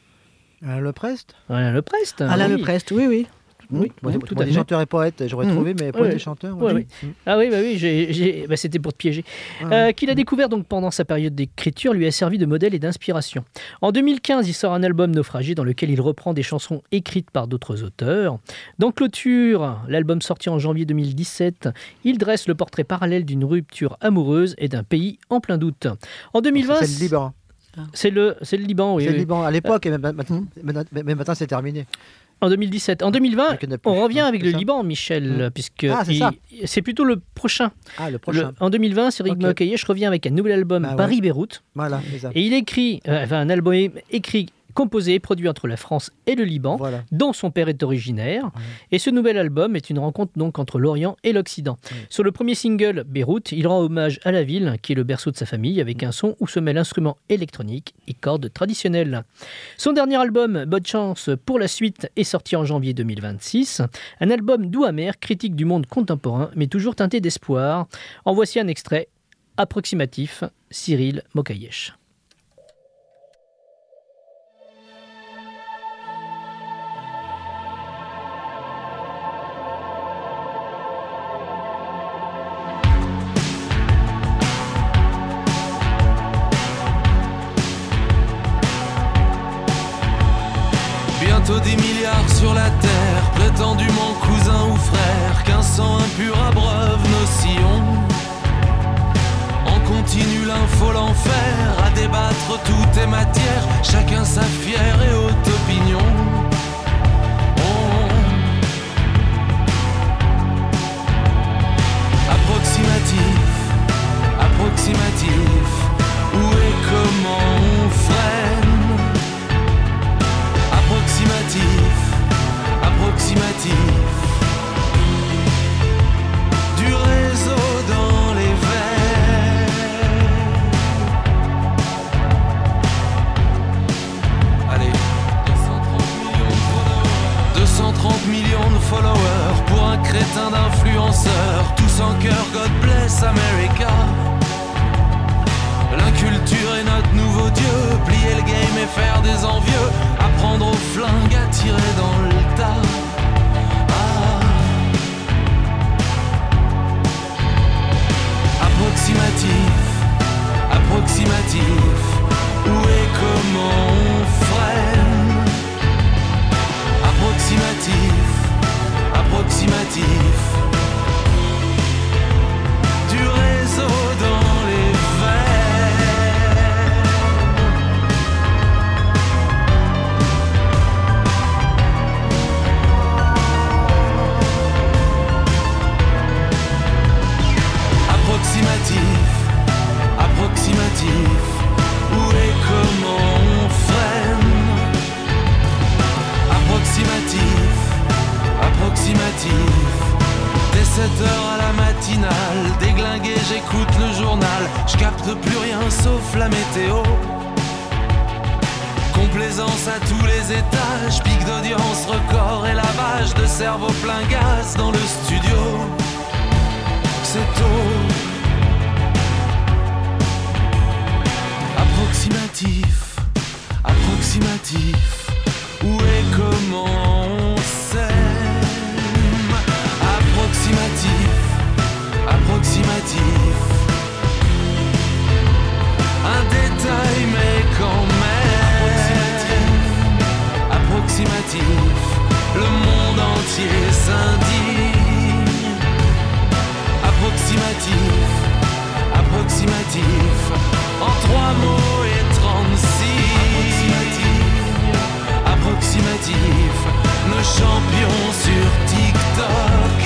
Le Prest. Alain Leprest. Alain oui. Leprest, oui. Oui, Moi, tout à des fait. chanteurs et poètes, j'aurais trouvé, mais poètes Ouais. et chanteurs. Ouais, oui. oui. Ah oui, c'était pour te piéger. Qu'il a découvert donc pendant sa période d'écriture lui a servi de modèle et d'inspiration. En 2015, il sort un album naufragé dans lequel il reprend des chansons écrites par d'autres auteurs. Dans Clôture, l'album sorti en janvier 2017, il dresse le portrait parallèle d'une rupture amoureuse et d'un pays en plein doute. En 2020, C'est le Liban. c'est le Liban, oui. C'est le oui. Liban. À l'époque, et même maintenant, c'est terminé. En 2017. En 2020, Avec une on revient avec le ça. Liban, Michel, puisque Ah, c'est ça. c'est plutôt le prochain. Ah, le prochain. En 2020, Cyril Ok. Mokayesh revient avec un nouvel album, Ah ouais. Paris-Beyrouth. Voilà, c'est ça. Et il écrit, un album écrit, composé et produit entre la France et le Liban, Voilà. dont son père est originaire. Et ce nouvel album est une rencontre donc entre l'Orient et l'Occident. Sur le premier single, Beyrouth, il rend hommage à la ville, qui est le berceau de sa famille, avec un son où se mêlent instruments électroniques et cordes traditionnelles. Son dernier album, Bonne chance pour la suite, est sorti en janvier 2026. Un album doux amer, critique du monde contemporain, mais toujours teinté d'espoir. En voici un extrait approximatif, Cyril Mokayesh. Bientôt des milliards sur la terre, prétendument cousins ou frères, qu'un sang impur abreuve nos sillons. En continu l'info, l'enfer, à débattre tout est matière, chacun sa fière et haute opinion. Approximatif, où et comment on freine. Approximatif. followers pour un crétin d'influenceur. Tous en cœur, God bless America. L'inculture est notre nouveau dieu. Plier le game et faire des envieux. Apprendre au flingue à tirer dans le tas. Approximatif, approximatif. Où et comment on freine? Approximatif, approximatif. Du réseau dans les veines. Approximatif, approximatif. Où et comment on freine? Approximatif, approximatif. Dès 7h à la matinale, déglingué j'écoute le journal. Je capte plus rien sauf la météo. Complaisance à tous les étages, pic d'audience, record et lavage de cerveau plein gaz dans le studio. C'est tôt. Approximatif, approximatif. Où et comment on s'aime? Approximatif, approximatif. Un détail mais quand même. Approximatif, le monde entier s'indigne. Approximatif, approximatif. En 3 mots et 36. Approximatif, le champion sur TikTok.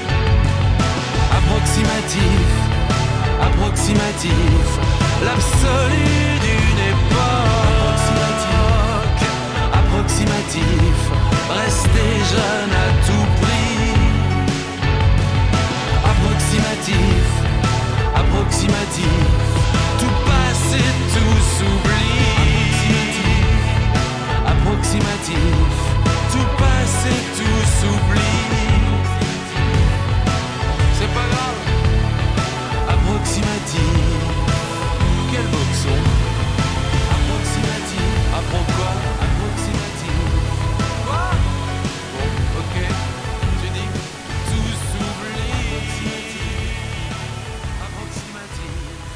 Approximatif, approximatif, l'absolu d'une époque. Approximatif, rester jeune à tout prix. Approximatif, approximatif, tout passe et tout s'oublie. Approximatif, tout passe et tout s'oublie. C'est pas grave. Approximatif, quel boxon. Approximatif, à pourquoi? Approximatif. Quoi? Bon, ok, tu dis tout s'oublie. Approximatif.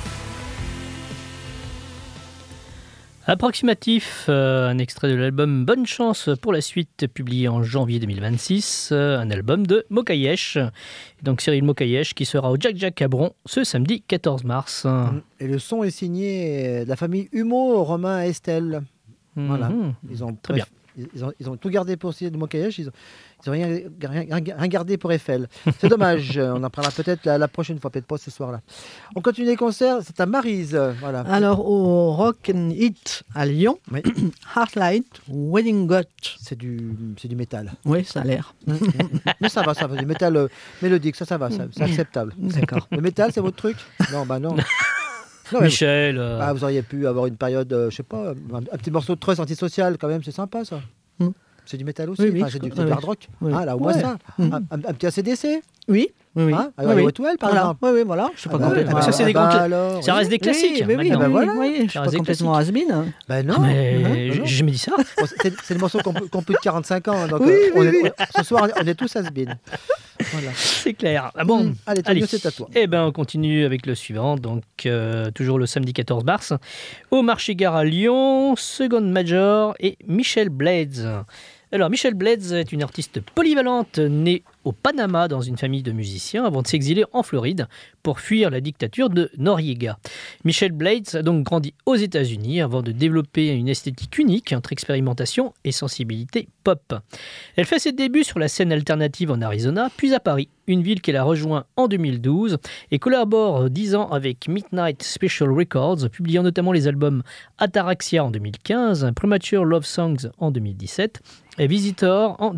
Approximatif, un extrait de l'album Bonne Chance pour la suite, publié en janvier 2026, un album de Mokayesh. Donc Cyril Mokayesh qui sera au Jack Jack Cabron ce samedi 14 mars. Et le son est signé de la famille Humeau, Romain et Estelle. Voilà. Ils ont, Très bien. Ils ont tout gardé pour Cyril Mokayesh, ils n'ont rien gardé pour Eiffel. C'est dommage, on en parlera peut-être la prochaine fois, peut-être pas ce soir-là. On continue les concerts, c'est à Maryse. Voilà. Alors, au Rock and Hit à Lyon, Oui. Heartlight, Wedding Got. C'est du métal. Oui, ça a l'air. Mais ça va, du métal mélodique, ça va, c'est acceptable. D'accord. Le métal, c'est votre truc? Non, bah non. Non, mais- Michel, Ah, vous auriez pu avoir une période, je sais pas, un petit morceau de trust antisocial quand même, c'est sympa ça. Mm. C'est du métal aussi, Oui, oui, enfin, c'est du hard rock. oui. Ah, là, au moins Ouais. ça. Un petit ACDC, Oui, oui. hein, alors, oui, Highway oui. to Hell, par Voilà. exemple. Oui, oui, voilà. Je suis pas Ah bah, complètement. ah bah, ça, c'est des bah grands- alors, ça reste des classiques. Oui, oui, maintenant. bah voilà. voilà. Oui, je suis Ça pas reste des complètement has-been. Ben non. Mais non, non. j'ai jamais dit ça. Bon, c'est le morceau qu'on plus de 45 ans. Donc, Oui, oui, oui. ce soir, on est tous has-been. Voilà. C'est clair. Ah bon, Allez, Tonio, c'est à toi. Eh ben, on continue avec le suivant. Donc, toujours le samedi 14 mars, au Marché-Gare à Lyon, Second Major et Michel Blades. Alors, Michel Blades est une artiste polyvalente née au Panama dans une famille de musiciens avant de s'exiler en Floride pour fuir la dictature de Noriega. Michel Blades a donc grandi aux États-Unis avant de développer une esthétique unique entre expérimentation et sensibilité pop. Elle fait ses débuts sur la scène alternative en Arizona, puis à Paris, une ville qu'elle a rejoint en 2012 et collabore 10 ans avec Midnight Special Records, publiant notamment les albums Ataraxia en 2015, Premature Love Songs en 2017 et Visitor en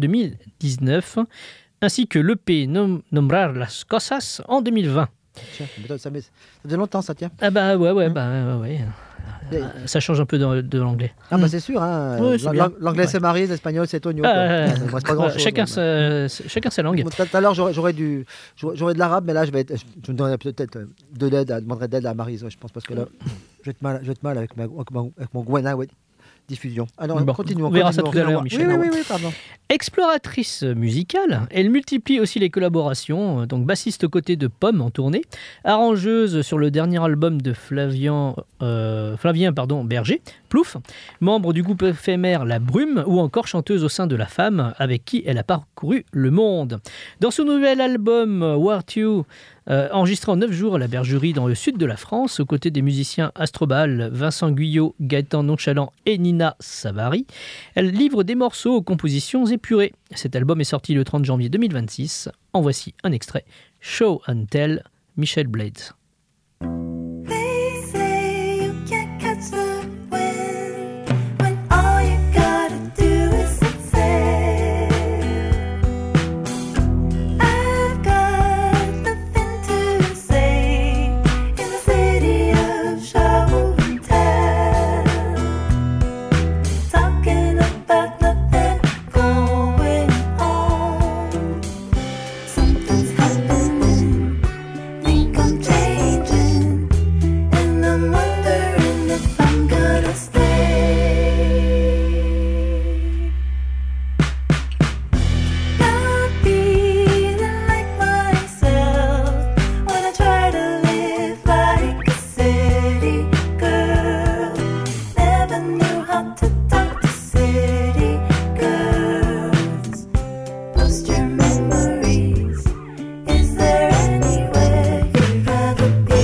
2019, ainsi que l'EP Nombrar las Cosas en 2020. Tiens, ça faisait longtemps ça, tiens. Ah bah ouais. Ça change un peu de l'anglais. Ah bah c'est sûr, hein. Oui, c'est bien. L'anglais c'est Maryse, l'espagnol c'est Tonio. Moi, c'est pas grand-chose, chacun mais- sa langue. Tout à l'heure j'aurais de l'arabe, mais là je me donnerais peut-être de l'aide, demanderais d'aide à Maryse, ouais, je pense, parce que là je vais être mal avec mon Gouena, ouais. Diffusion. Alors, Bon, continuons. on verra ça tout à l'heure, Michel. Oui, pardon. Exploratrice musicale, elle multiplie aussi les collaborations, donc bassiste aux côtés de Pomme en tournée, arrangeuse sur le dernier album de Flavien Berger, Plouf, membre du groupe éphémère La Brume, ou encore chanteuse au sein de La Femme, avec qui elle a parcouru le monde. Dans son nouvel album Where To, enregistré en 9 jours à la Bergerie dans le sud de la France, aux côtés des musiciens Astrobal, Vincent Guyot, Gaëtan Nonchalant et Nina Savary, elle livre des morceaux aux compositions épurées. Cet album est sorti le 30 janvier 2026. En voici un extrait. Show and Tell, Michel Blades. They say you can't catch the wind when all you gotta do is sit still. I've got nothing to say in the city of show and tell. Talking about nothing going on. Something's happening. Think I'm changing, and I'm wondering if I'm gonna stay. Not feeling like myself when I try to live like a city girl. Never knew how to talk to city girls. Post your memories. Is there anywhere you'd rather be?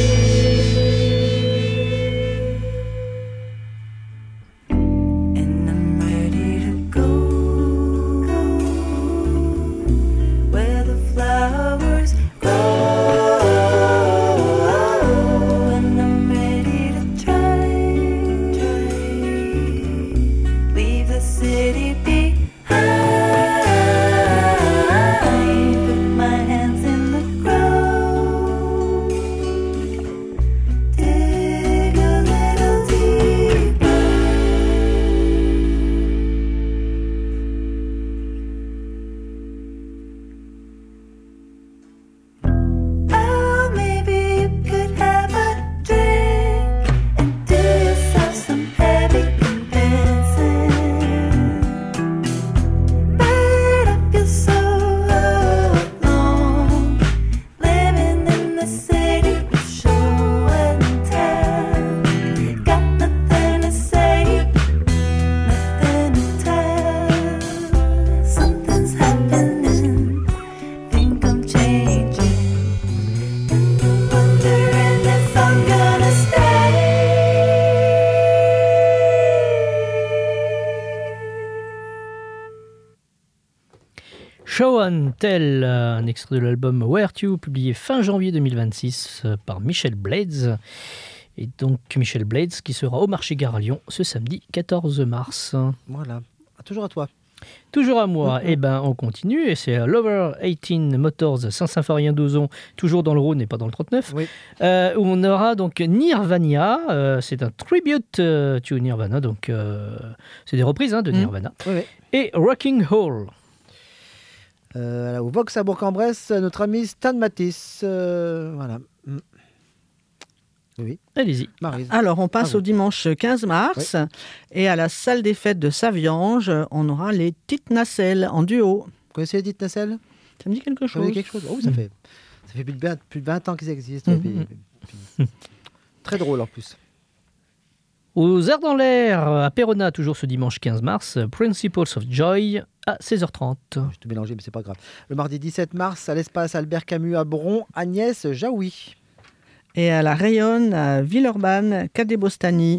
And I'm ready to go where the flowers grow. And I'm ready to try leave the city behind. Put my hands in the ground. Dig a little deeper. Oh, maybe you could have a drink and do yourself some heavy convincing. But I feel so alone, living in the city of show and tell. Got nothing to say, nothing to tell. Something's happening, think I'm changing, and I'm wondering if I'm gonna stay. Show and Tell, un extrait de l'album Where To, publié fin janvier 2026 par Michel Blades. Et donc Michel Blades qui sera au marché Gare à Lyon ce samedi 14 mars. Voilà. Toujours à toi. Toujours à moi, et ben on continue, et c'est Lover 18 Motors Saint-Symphorien d'Ozon, toujours dans le Rhône et pas dans le 39, Oui. où on aura donc Nirvana, c'est un tribute to Nirvana, donc c'est des reprises de Nirvana, Oui, oui. et Rocking Hall. Au Vox à Bourg-en-Bresse, notre ami Stan Matisse. Voilà. Oui, Allez-y. Maryse. Alors, on passe Ah oui. au dimanche 15 mars. Et à la salle des fêtes de Saviange, on aura les Petites Nacelles en duo. Vous connaissez Edith Nacelle? Ça me dit quelque Vous chose. savez quelque chose? Oh, ça fait plus de 20 ans qu'ils existent. ouais, puis- Très drôle en plus. Aux Airs dans l'air, à Péronat, toujours ce dimanche 15 mars, Principles of Joy à 16h30. Je te mélangé, mais c'est pas grave. Le mardi 17 mars, à l'espace Albert Camus à Bron, Agnès Jaoui. Et à la Rayonne, à Villeurbanne, Cadé-Bostany.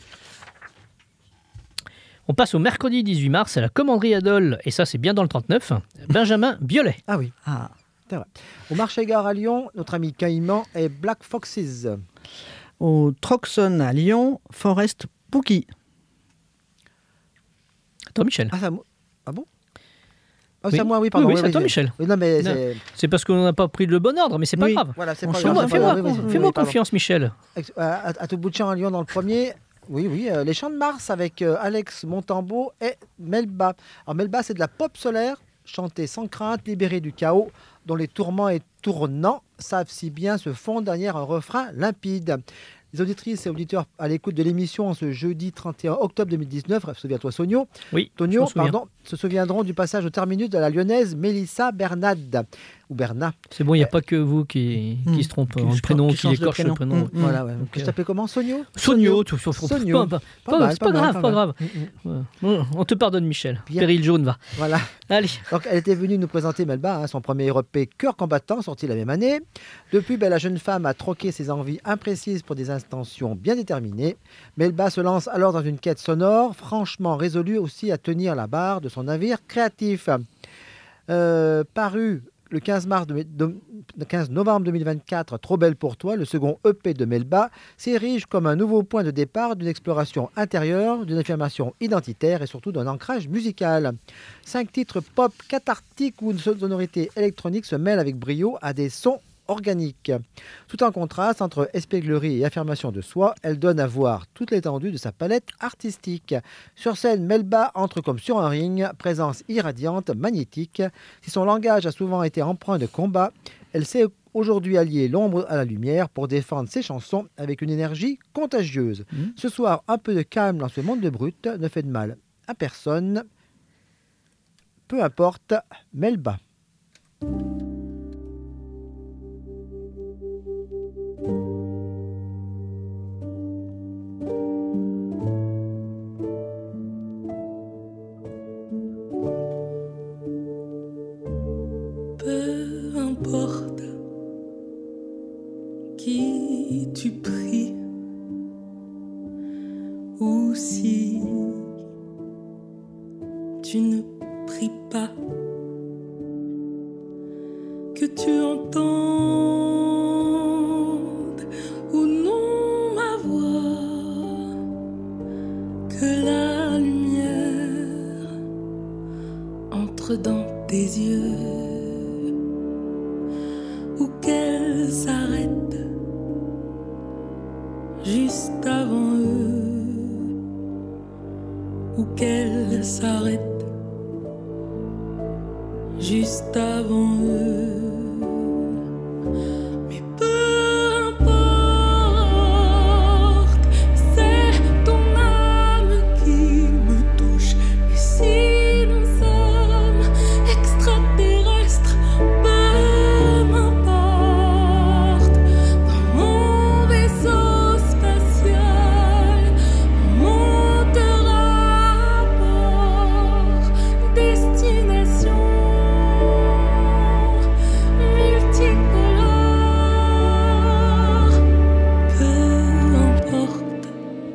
On passe au mercredi 18 mars à la Commanderie Adol, et ça c'est bien dans le 39, Benjamin Biolay. Ah oui, Ah. c'est vrai. Au marché Gare à Lyon, notre ami Caïman et Black Foxes. Au Troxon à Lyon, Forest Pookie. Attends Michel. Ah, ça, ah bon? Oh, c'est à moi, oui, pardon. Oui, c'est à toi, Michel. Oui, non, mais Non, c'est parce qu'on n'a pas pris le bon ordre, mais c'est pas grave. Voilà, c'est pas Fais-moi grave. fais-moi confiance, Michel. À tout bout de champ, à Lyon, dans le premier. Oui, les Chants de Mars avec Alex Montambeau et Melba. Alors, Melba, c'est de la pop solaire, chantée sans crainte, libérée du chaos, dont les tourments et tournants savent si bien se fondre derrière un refrain limpide. Les auditrices et auditeurs à l'écoute de l'émission en ce jeudi 31 octobre 2019, souviens-toi Sonio, Oui, Tonio, je m'en souviens. se souviendront du passage au terminus de la lyonnaise Mélissa Bernad, ou Bernat. C'est bon, il n'y a pas que vous qui se trompe en le prénom, qui change de écorche le prénom. Voilà, ouais. Donc, Je t'appelais comment, Sonio Sonio, Sonio. c'est pas grave. Ouais. On te pardonne, Michel. Bien. Péril jaune, va. Voilà. Allez. Donc, elle était venue nous présenter Melba, son premier EP Cœur combattant, sorti la même année. Depuis, la jeune femme a troqué ses envies imprécises pour des intentions bien déterminées. Melba se lance alors dans une quête sonore, franchement résolue aussi à tenir la barre de son navire créatif. Paru le 15 novembre 2024, Trop belle pour toi, le second EP de Melba, s'érige comme un nouveau point de départ d'une exploration intérieure, d'une affirmation identitaire et surtout d'un ancrage musical. 5 titres pop cathartiques où une sonorité électronique se mêle avec brio à des sons organiques. Tout en contraste entre espièglerie et affirmation de soi, elle donne à voir toute l'étendue de sa palette artistique. Sur scène, Melba entre comme sur un ring, présence irradiante, magnétique. Si son langage a souvent été empreint de combat, elle sait aujourd'hui allier l'ombre à la lumière pour défendre ses chansons avec une énergie contagieuse. Ce soir, un peu de calme dans ce monde de brut ne fait de mal à personne. Peu importe, Melba. Peu importe qui tu pries ou si tu ne pries pas, que tu entendes ou non ma voix, que la lumière entre dans tes yeux ou qu'elle s'arrête juste avant eux, ou qu'elle s'arrête juste avant eux. Mais peu importe, c'est ton âme qui me touche. Et si nous sommes extraterrestres, peu m'importe. Dans mon vaisseau spatial, on montera à bord. Destination multicolore. Peu importe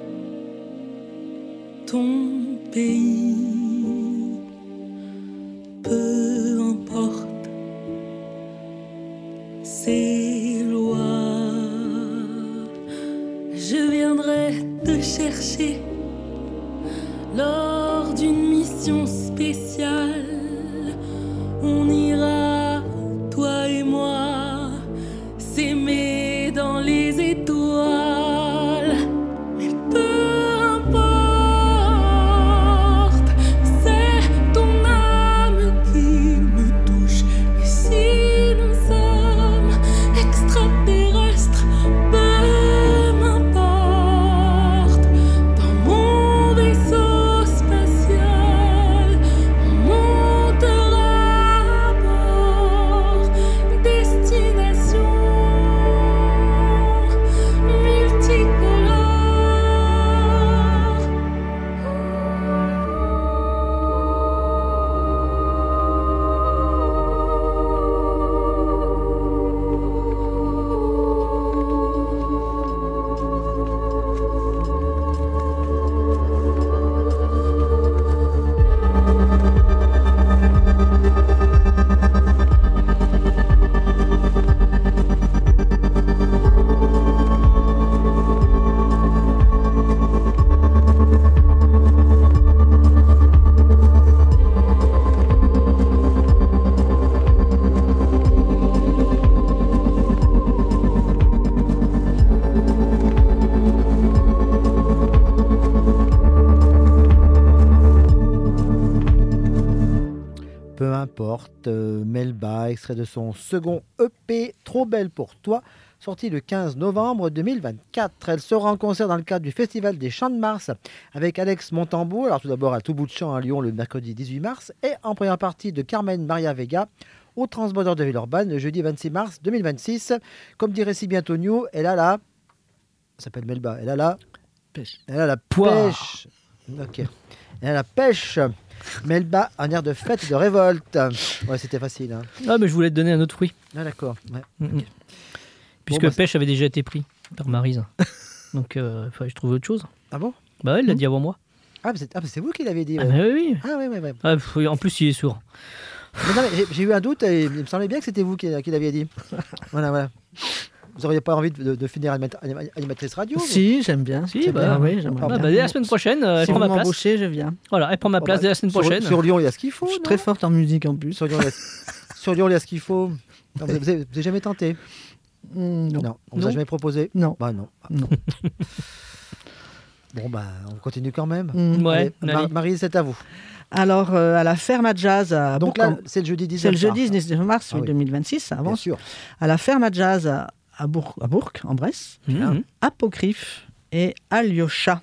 ton pays, peu importe ses lois, je viendrai te chercher lors d'une mission spéciale. On ira, toi et moi, s'aimer dans les étoiles. Mais peu importe, c'est ton âme qui me touche. Et si nous sommes extraterrestres, peu m'importe. Dans mon vaisseau spatial, on Peu importe, Melba, extrait de son second EP, Trop belle pour toi, sorti le 15 novembre 2024. Elle sera en concert dans le cadre du Festival des Chants de Mars avec Alex Montambeau, alors tout d'abord à Tout bout de champ à Lyon le mercredi 18 mars, et en première partie de Carmen Maria Vega au Transborder de Villeurbanne le jeudi 26 mars 2026. Comme dirait si bien Tonio, elle a la... Ça s'appelle Melba, elle a la... Pêche. Elle a la Poire. pêche. Ok. Elle a la pêche. Melba, un air de fête et de révolte. Ouais, c'était facile. Hein. Ah, mais je voulais te donner un autre fruit. Ah, d'accord. Ouais. Mm. Puisque Bon, bah, pêche avait déjà été pris par Maryse. Donc, il fallait que je trouve autre chose. Ah bon? Bah, elle l'a dit avant moi. Ah, mais c'est vous qui l'avez dit. Ah, Ouais. mais oui. Ah, ouais. Ah, oui, en plus, il est sourd. Mais non, mais j'ai eu un doute et il me semblait bien que c'était vous qui l'aviez dit. Voilà. Vous n'auriez pas envie de finir animatrice radio? vous Si, j'aime bien. Si, J'aime bah, bien, oui, j'aimerais Ah, bien. bah, dès la semaine prochaine, elle Si prend vous ma place. m'embauchez, je viens. Voilà, elle prend ma Oh, place bah, dès la semaine prochaine. Sur Lyon, il y a ce qu'il faut. Je suis non très forte en musique en plus. Sur Lyon, il y a ce qu'il faut. Non, vous n'avez jamais tenté? Non. On vous a jamais proposé? Non. Bah non. Non. Bon, bah, on continue quand même. Ouais, Allez, allez. Marie, c'est à vous. Alors, à la Ferme à Jazz à Donc Bourg- là, c'est le jeudi 19 c'est le mars. jeudi 19 mars Ah oui. 2026, ça Bien avance. sûr. À la Ferme à Jazz à Bourg, en Bresse, Mhm. Apocryphe et Alyosha.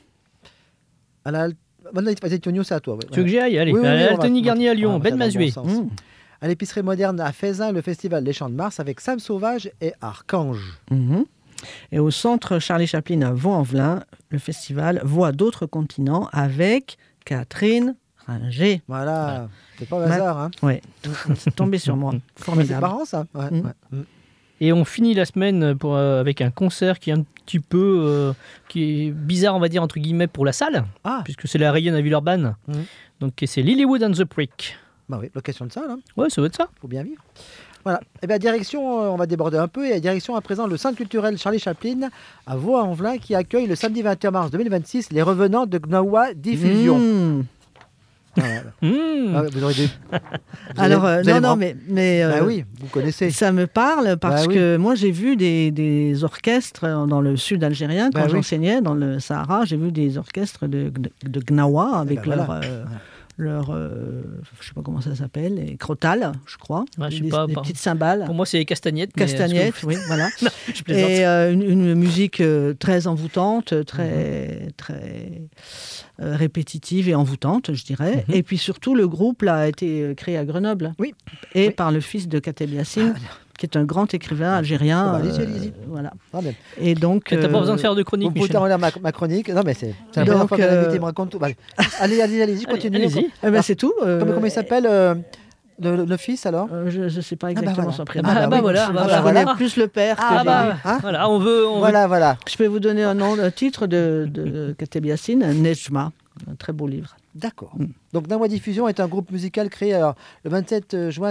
Maintenant, Tonio, c'est à toi. Ouais. Tu veux que j'y aille? Allez, Oui, oui, à on va- Altony Garnier à on Lyon, va Ben dans le Mazué. bon sens. À l'épicerie moderne à Faisin, le festival Les Chants de Mars avec Sam Sauvage et Archange. Mhm. Et au centre Charlie Chaplin à Vaux-en-Velin, le festival Voix d'autres continents avec Catherine Ringer. Voilà, c'est pas au hasard. Hein. Ouais, c'est tombé sur moi. C'est Formidable. marrant ça. Ouais, Mm. ouais. Et on finit la semaine avec un concert qui est un petit peu qui est bizarre, on va dire, entre guillemets, pour la salle, Ah, puisque c'est la Rayenne à Villeurbanne. Mhm. Donc c'est Lilywood and the Prick. bah oui, location de salle, hein. Ouais, ça doit être ça. Faut bien vivre. Voilà. Et bien, direction, on va déborder un peu, et direction à présent le centre culturel Charlie Chaplin à Vaux-en-Velin qui accueille le samedi 21 mars 2026 les revenants de Gnawa Diffusion. Mmh. Voilà. Mmh. Ah, vous aurez des... Alors, vous allez non, me- mais Bah oui, vous connaissez. ça me parle parce Bah oui. que moi, j'ai vu des orchestres dans le sud algérien. Quand Bah oui. j'enseignais dans le Sahara, j'ai vu des orchestres de Gnawa avec ben voilà. leur je sais pas comment ça s'appelle, les crotales, je crois. Ouais, je sais des, pas, des pas. petites cymbales. Pour moi, c'est les castagnettes. mais Castagnettes, est-ce que oui, voilà. Non, je plaisante. Et une musique très envoûtante, très répétitive et envoûtante, je dirais. Mhm. Et puis surtout, le groupe là, a été créé à Grenoble. Oui. Et Oui. par le fils de Kateb Yassine, qui est un grand écrivain algérien. Oh, bah, allez-y. Voilà. Ah, ben, Et donc. T'as pas besoin de faire de vous chronique, pouvez Michel. relire ma chronique. Non, mais c'est la Donc, première fois que l'invité me raconte tout. Bah, allez-y, continuez. Allez-y. Eh ben, c'est tout. Comment il s'appelle le fils alors? Je ne sais pas exactement voilà. son prénom. Ah, bah voilà, je bah connais voilà. plus le père que Ah j'ai bah, lu. Hein voilà, on veut... Voilà. Je peux vous donner un titre de Kateb Yassine, Nejma, un très beau livre. D'accord. Donc Gnawa Diffusion est un groupe musical créé le 27 juin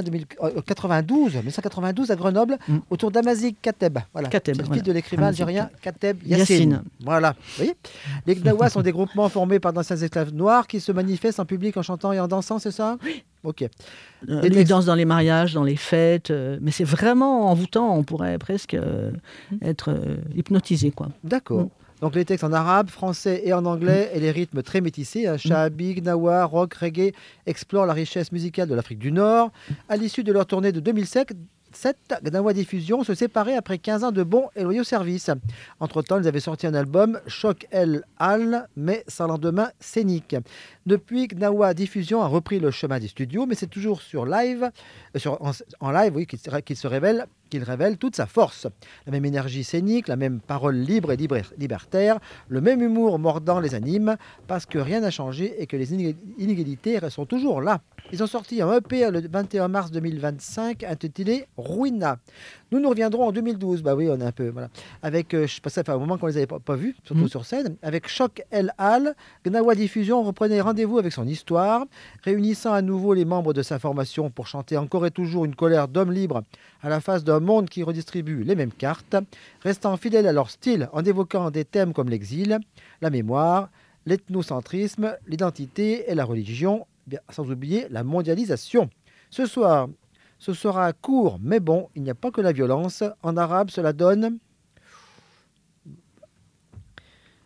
1992 à Grenoble autour d'Amazik Kateb. Voilà. Kateb, C'est le voilà. fils de l'écrivain Amazik algérien Kateb Yassine. Yassine. Voilà. Vous voyez, les Gnawa sont des groupements formés par d'anciens esclaves noirs qui se manifestent en public en chantant et en dansant, c'est ça? Oui. Ok. Et Lui textes- danse dans les mariages, dans les fêtes, mais c'est vraiment envoûtant. On pourrait presque être hypnotisé, quoi. D'accord. Donc les textes en arabe, français et en anglais et les rythmes très métissés, Shahabi, Gnawa, rock, reggae, explorent la richesse musicale de l'Afrique du Nord. À l'issue de leur tournée de 2007, Gnawa Diffusion se séparait après 15 ans de bons et loyaux services. Entre-temps, ils avaient sorti un album, Choc El Al, mais sans lendemain scénique. Depuis, Gnawa Diffusion a repris le chemin des studios, mais c'est toujours sur live, en live, oui, qu'il révèle toute sa force. La même énergie scénique, la même parole libre et libertaire, le même humour mordant les anime, parce que rien n'a changé et que les inégalités sont toujours là. Ils ont sorti un EP le 21 mars 2025 intitulé Ruina. Nous reviendrons en 2012, bah oui, on est un peu, voilà, avec, je passais un moment qu'on les avait pas vus, surtout sur scène, avec Choc El Al, Gnawa Diffusion reprenait rendez-vous avec son histoire, réunissant à nouveau les membres de sa formation pour chanter encore et toujours une colère d'hommes libres à la face d'un monde qui redistribue les mêmes cartes, restant fidèles à leur style en évoquant des thèmes comme l'exil, la mémoire, l'ethnocentrisme, l'identité et la religion, bien, sans oublier la mondialisation. Ce soir, ce sera court, mais bon, il n'y a pas que la violence. En arabe, cela donne...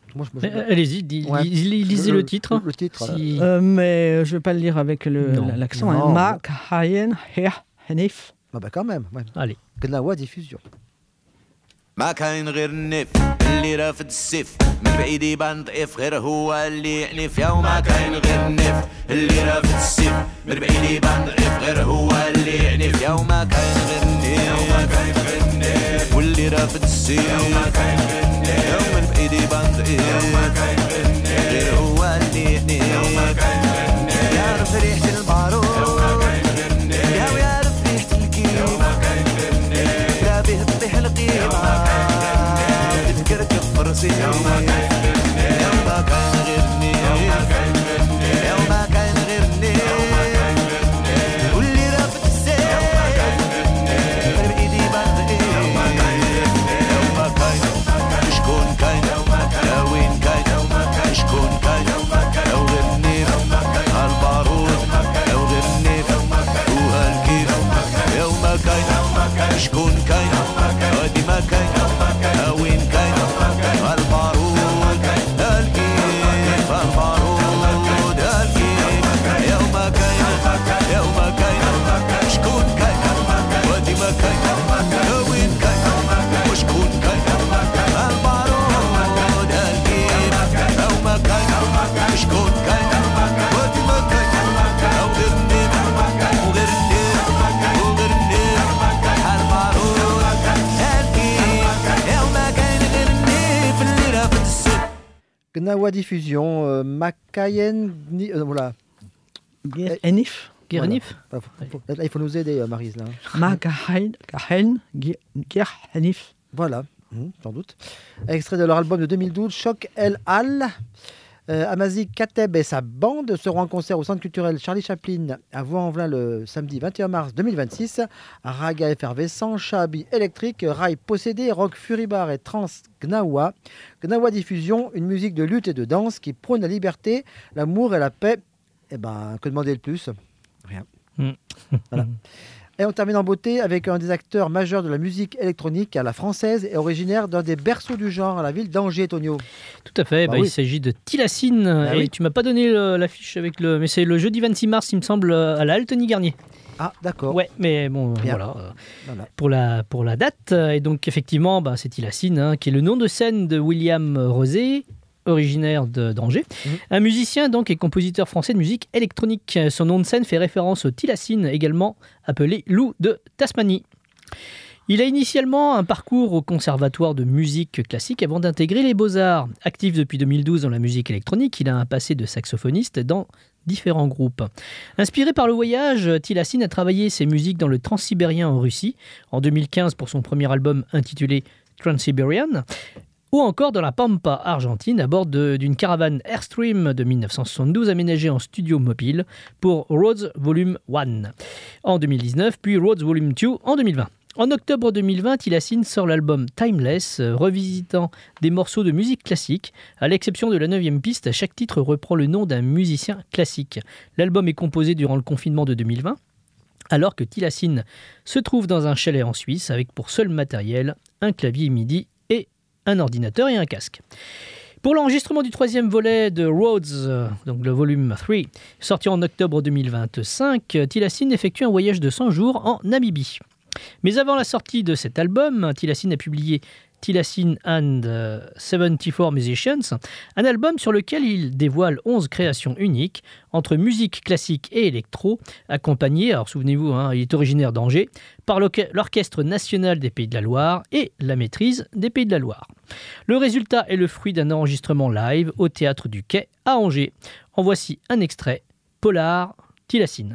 Moi, Allez-y, lisez le titre. Le titre. Si- Mais je ne vais pas le lire avec Non. l'accent. Non. Hein. Ma Kayen Hanif. Ah bah quand même. Ouais. Allez. Gnawa diffusion. ما كاين غير النف اللي رافد السيف من بعيد يبان ضعيف غير هو اللي يعنف يا وما كاين غير النف اللي رافد السيف من بعيد يبان ضعيف غير هو اللي يعنف يا وما كاين غير النف واللي رافد السيف يا ومن بعيد يبان ضعيف غير هو اللي يعنف يعرف ريحة البارود يا ويعرف ريحة الكيف لا به تطيح القيمة تتكركب فرسي يوم ما كان غير النيل يوم ما كان غير النيل واللي رافد السيف غير بإيدي باغي يوم ما كاين شكون كاين يا وين كاين شكون كاين لو غير النيل البارود لو غير النيل وهالكيف يوم ما كاين شكون كاين غادي ما كاين يا وين كاين البارود الكيف البارود الكيف يوم ما كاين شكون كاين غادي ما كاين يا وين كاين وشكون كاين البارود الكيف يوم ما كاين شكون كاين غادي ما كاين يا غير النيل وغير النيل وغير النيل البارود الكيف يوم ما كاين غير النيل اللي رافد السد Gnawa diffusion. Makayen. Voilà. Hanif. Guérenif. Voilà. Là, il faut nous aider, Maryse. Là. Ma Kayen Hanif. Voilà, sans doute. Extrait de leur album de 2012, Choc El Al. Amazik Kateb et sa bande seront en concert au Centre culturel Charlie Chaplin à Vaux-en-Velin le samedi 21 mars 2026. Raga effervescent, Shabi électrique, rail possédé, rock furibar et trans Gnawa. Gnawa diffusion, une musique de lutte et de danse qui prône la liberté, l'amour et la paix. Eh ben, que demander de plus? Rien. Voilà. Et on termine en beauté avec un des acteurs majeurs de la musique électronique à la française et originaire d'un des berceaux du genre à la ville d'Angers, Tonio. Tout à fait, Bah il oui. s'agit de Tilassine. Et oui. tu m'as pas donné l'affiche avec le. Mais c'est le jeudi 26 mars, il me semble, à la Halle Tony Garnier. Ah, d'accord. Ouais, mais bon, Bien. voilà. Pour la date. Et donc, effectivement, c'est Tilassine, qui est le nom de scène de William Rosé, originaire d'Angers. Un musicien donc et compositeur français de musique électronique. Son nom de scène fait référence au Tilassine, également appelé loup de Tasmanie. Il a initialement un parcours au conservatoire de musique classique avant d'intégrer les Beaux-Arts. Actif depuis 2012 dans la musique électronique, il a un passé de saxophoniste dans différents groupes. Inspiré par le voyage, Tilassine a travaillé ses musiques dans le Transsibérien en Russie, en 2015 pour son premier album intitulé Transsiberian, ou encore dans la Pampa argentine à bord d'une caravane Airstream de 1972 aménagée en studio mobile pour Rhodes Volume 1 en 2019, puis Rhodes Volume 2 en 2020. En octobre 2020, Tilassine sort l'album Timeless, revisitant des morceaux de musique classique. À l'exception de la 9e piste, chaque titre reprend le nom d'un musicien classique. L'album est composé durant le confinement de 2020, alors que Tilassine se trouve dans un chalet en Suisse avec pour seul matériel un clavier MIDI et un ordinateur et un casque. Pour l'enregistrement du 3e volet de Rhodes, donc le volume 3, sorti en octobre 2025, Tilassine effectue un voyage de 100 jours en Namibie. Mais avant la sortie de cet album, Tilassine a publié Tilassine and 74 Musicians, un album sur lequel il dévoile 11 créations uniques entre musique classique et électro, accompagné, alors souvenez-vous, il est originaire d'Angers, par l'Orchestre national des Pays de la Loire et la Maîtrise des Pays de la Loire. Le résultat est le fruit d'un enregistrement live au Théâtre du Quai à Angers. En voici un extrait, Polar, Tilassine.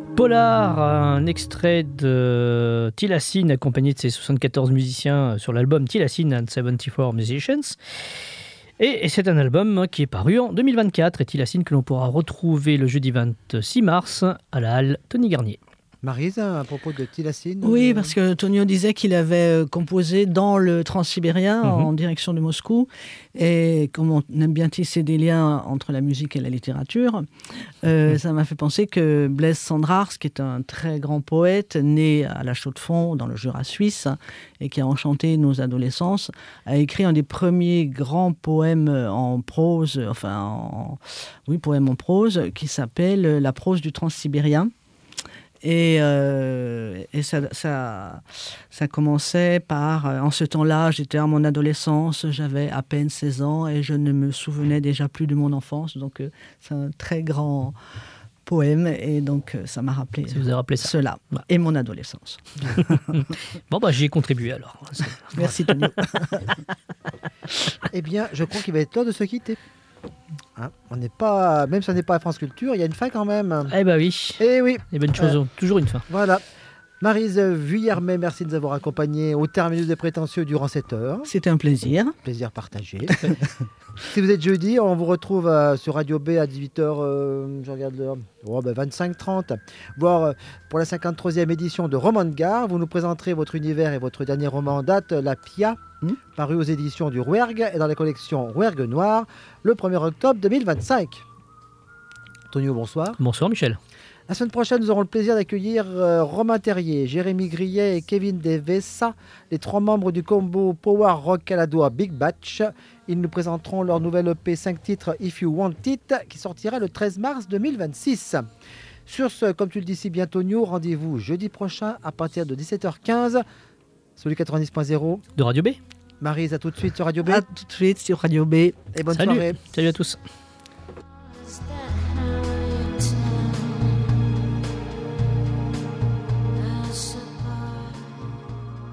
Polar, un extrait de Tilassine accompagné de ses 74 musiciens sur l'album Tilassine and 74 Musicians. Et c'est un album qui est paru en 2024 et Tilassine que l'on pourra retrouver le jeudi 26 mars à la halle Tony Garnier. Maryse, à propos de Tilassine. Oui, parce que Tonio disait qu'il avait composé dans le transsibérien en direction de Moscou. Et comme on aime bien tisser des liens entre la musique et la littérature, ça m'a fait penser que Blaise Cendrars, qui est un très grand poète, né à La Chaux-de-Fonds, dans le Jura suisse, et qui a enchanté nos adolescences, a écrit un des premiers grands poèmes en prose, poèmes en prose, qui s'appelle La prose du transsibérien. Et ça commençait par en ce temps-là, j'étais à mon adolescence, j'avais à peine 16 ans et je ne me souvenais déjà plus de mon enfance. Donc c'est un très grand poème et donc ça m'a rappelé, Ça vous a rappelé ça. Cela et mon adolescence. Bon, j'y ai contribué alors. Merci Tonio. Eh bien, je crois qu'il va être l'heure de se quitter. Hein, on n'est pas, même si on n'est pas à France Culture, il y a une fin quand même. Eh bah oui. Eh oui. Les bonnes choses ont toujours une fin. Voilà. Maryse Vuillermet, merci de nous avoir accompagnés au terminus des prétentieux durant cette heure. C'était un plaisir. Plaisir partagé. Si vous êtes jeudi, on vous retrouve sur Radio B à 18h, je regarde l'heure, 25-30, voire pour la 53e édition de Roman de Gare. Vous nous présenterez votre univers et votre dernier roman en date, La Pia, paru aux éditions du Rouergue et dans la collection Rouergue Noir, le 1er octobre 2025. Tonio, bonsoir. Bonsoir Michel. La semaine prochaine, nous aurons le plaisir d'accueillir Romain Terrier, Jérémy Grillet et Kevin Devessa, les 3 membres du combo Power Rock Caladois Big Batch. Ils nous présenteront leur nouvelle EP 5 titres If You Want It, qui sortira le 13 mars 2026. Sur ce, comme tu le dis si bien Tonio, rendez-vous jeudi prochain à partir de 17h15 sur le 90.0 de Radio B. Maryse, à tout de suite sur Radio B. À tout de suite sur Radio B. Et bonne soirée. Salut à tous.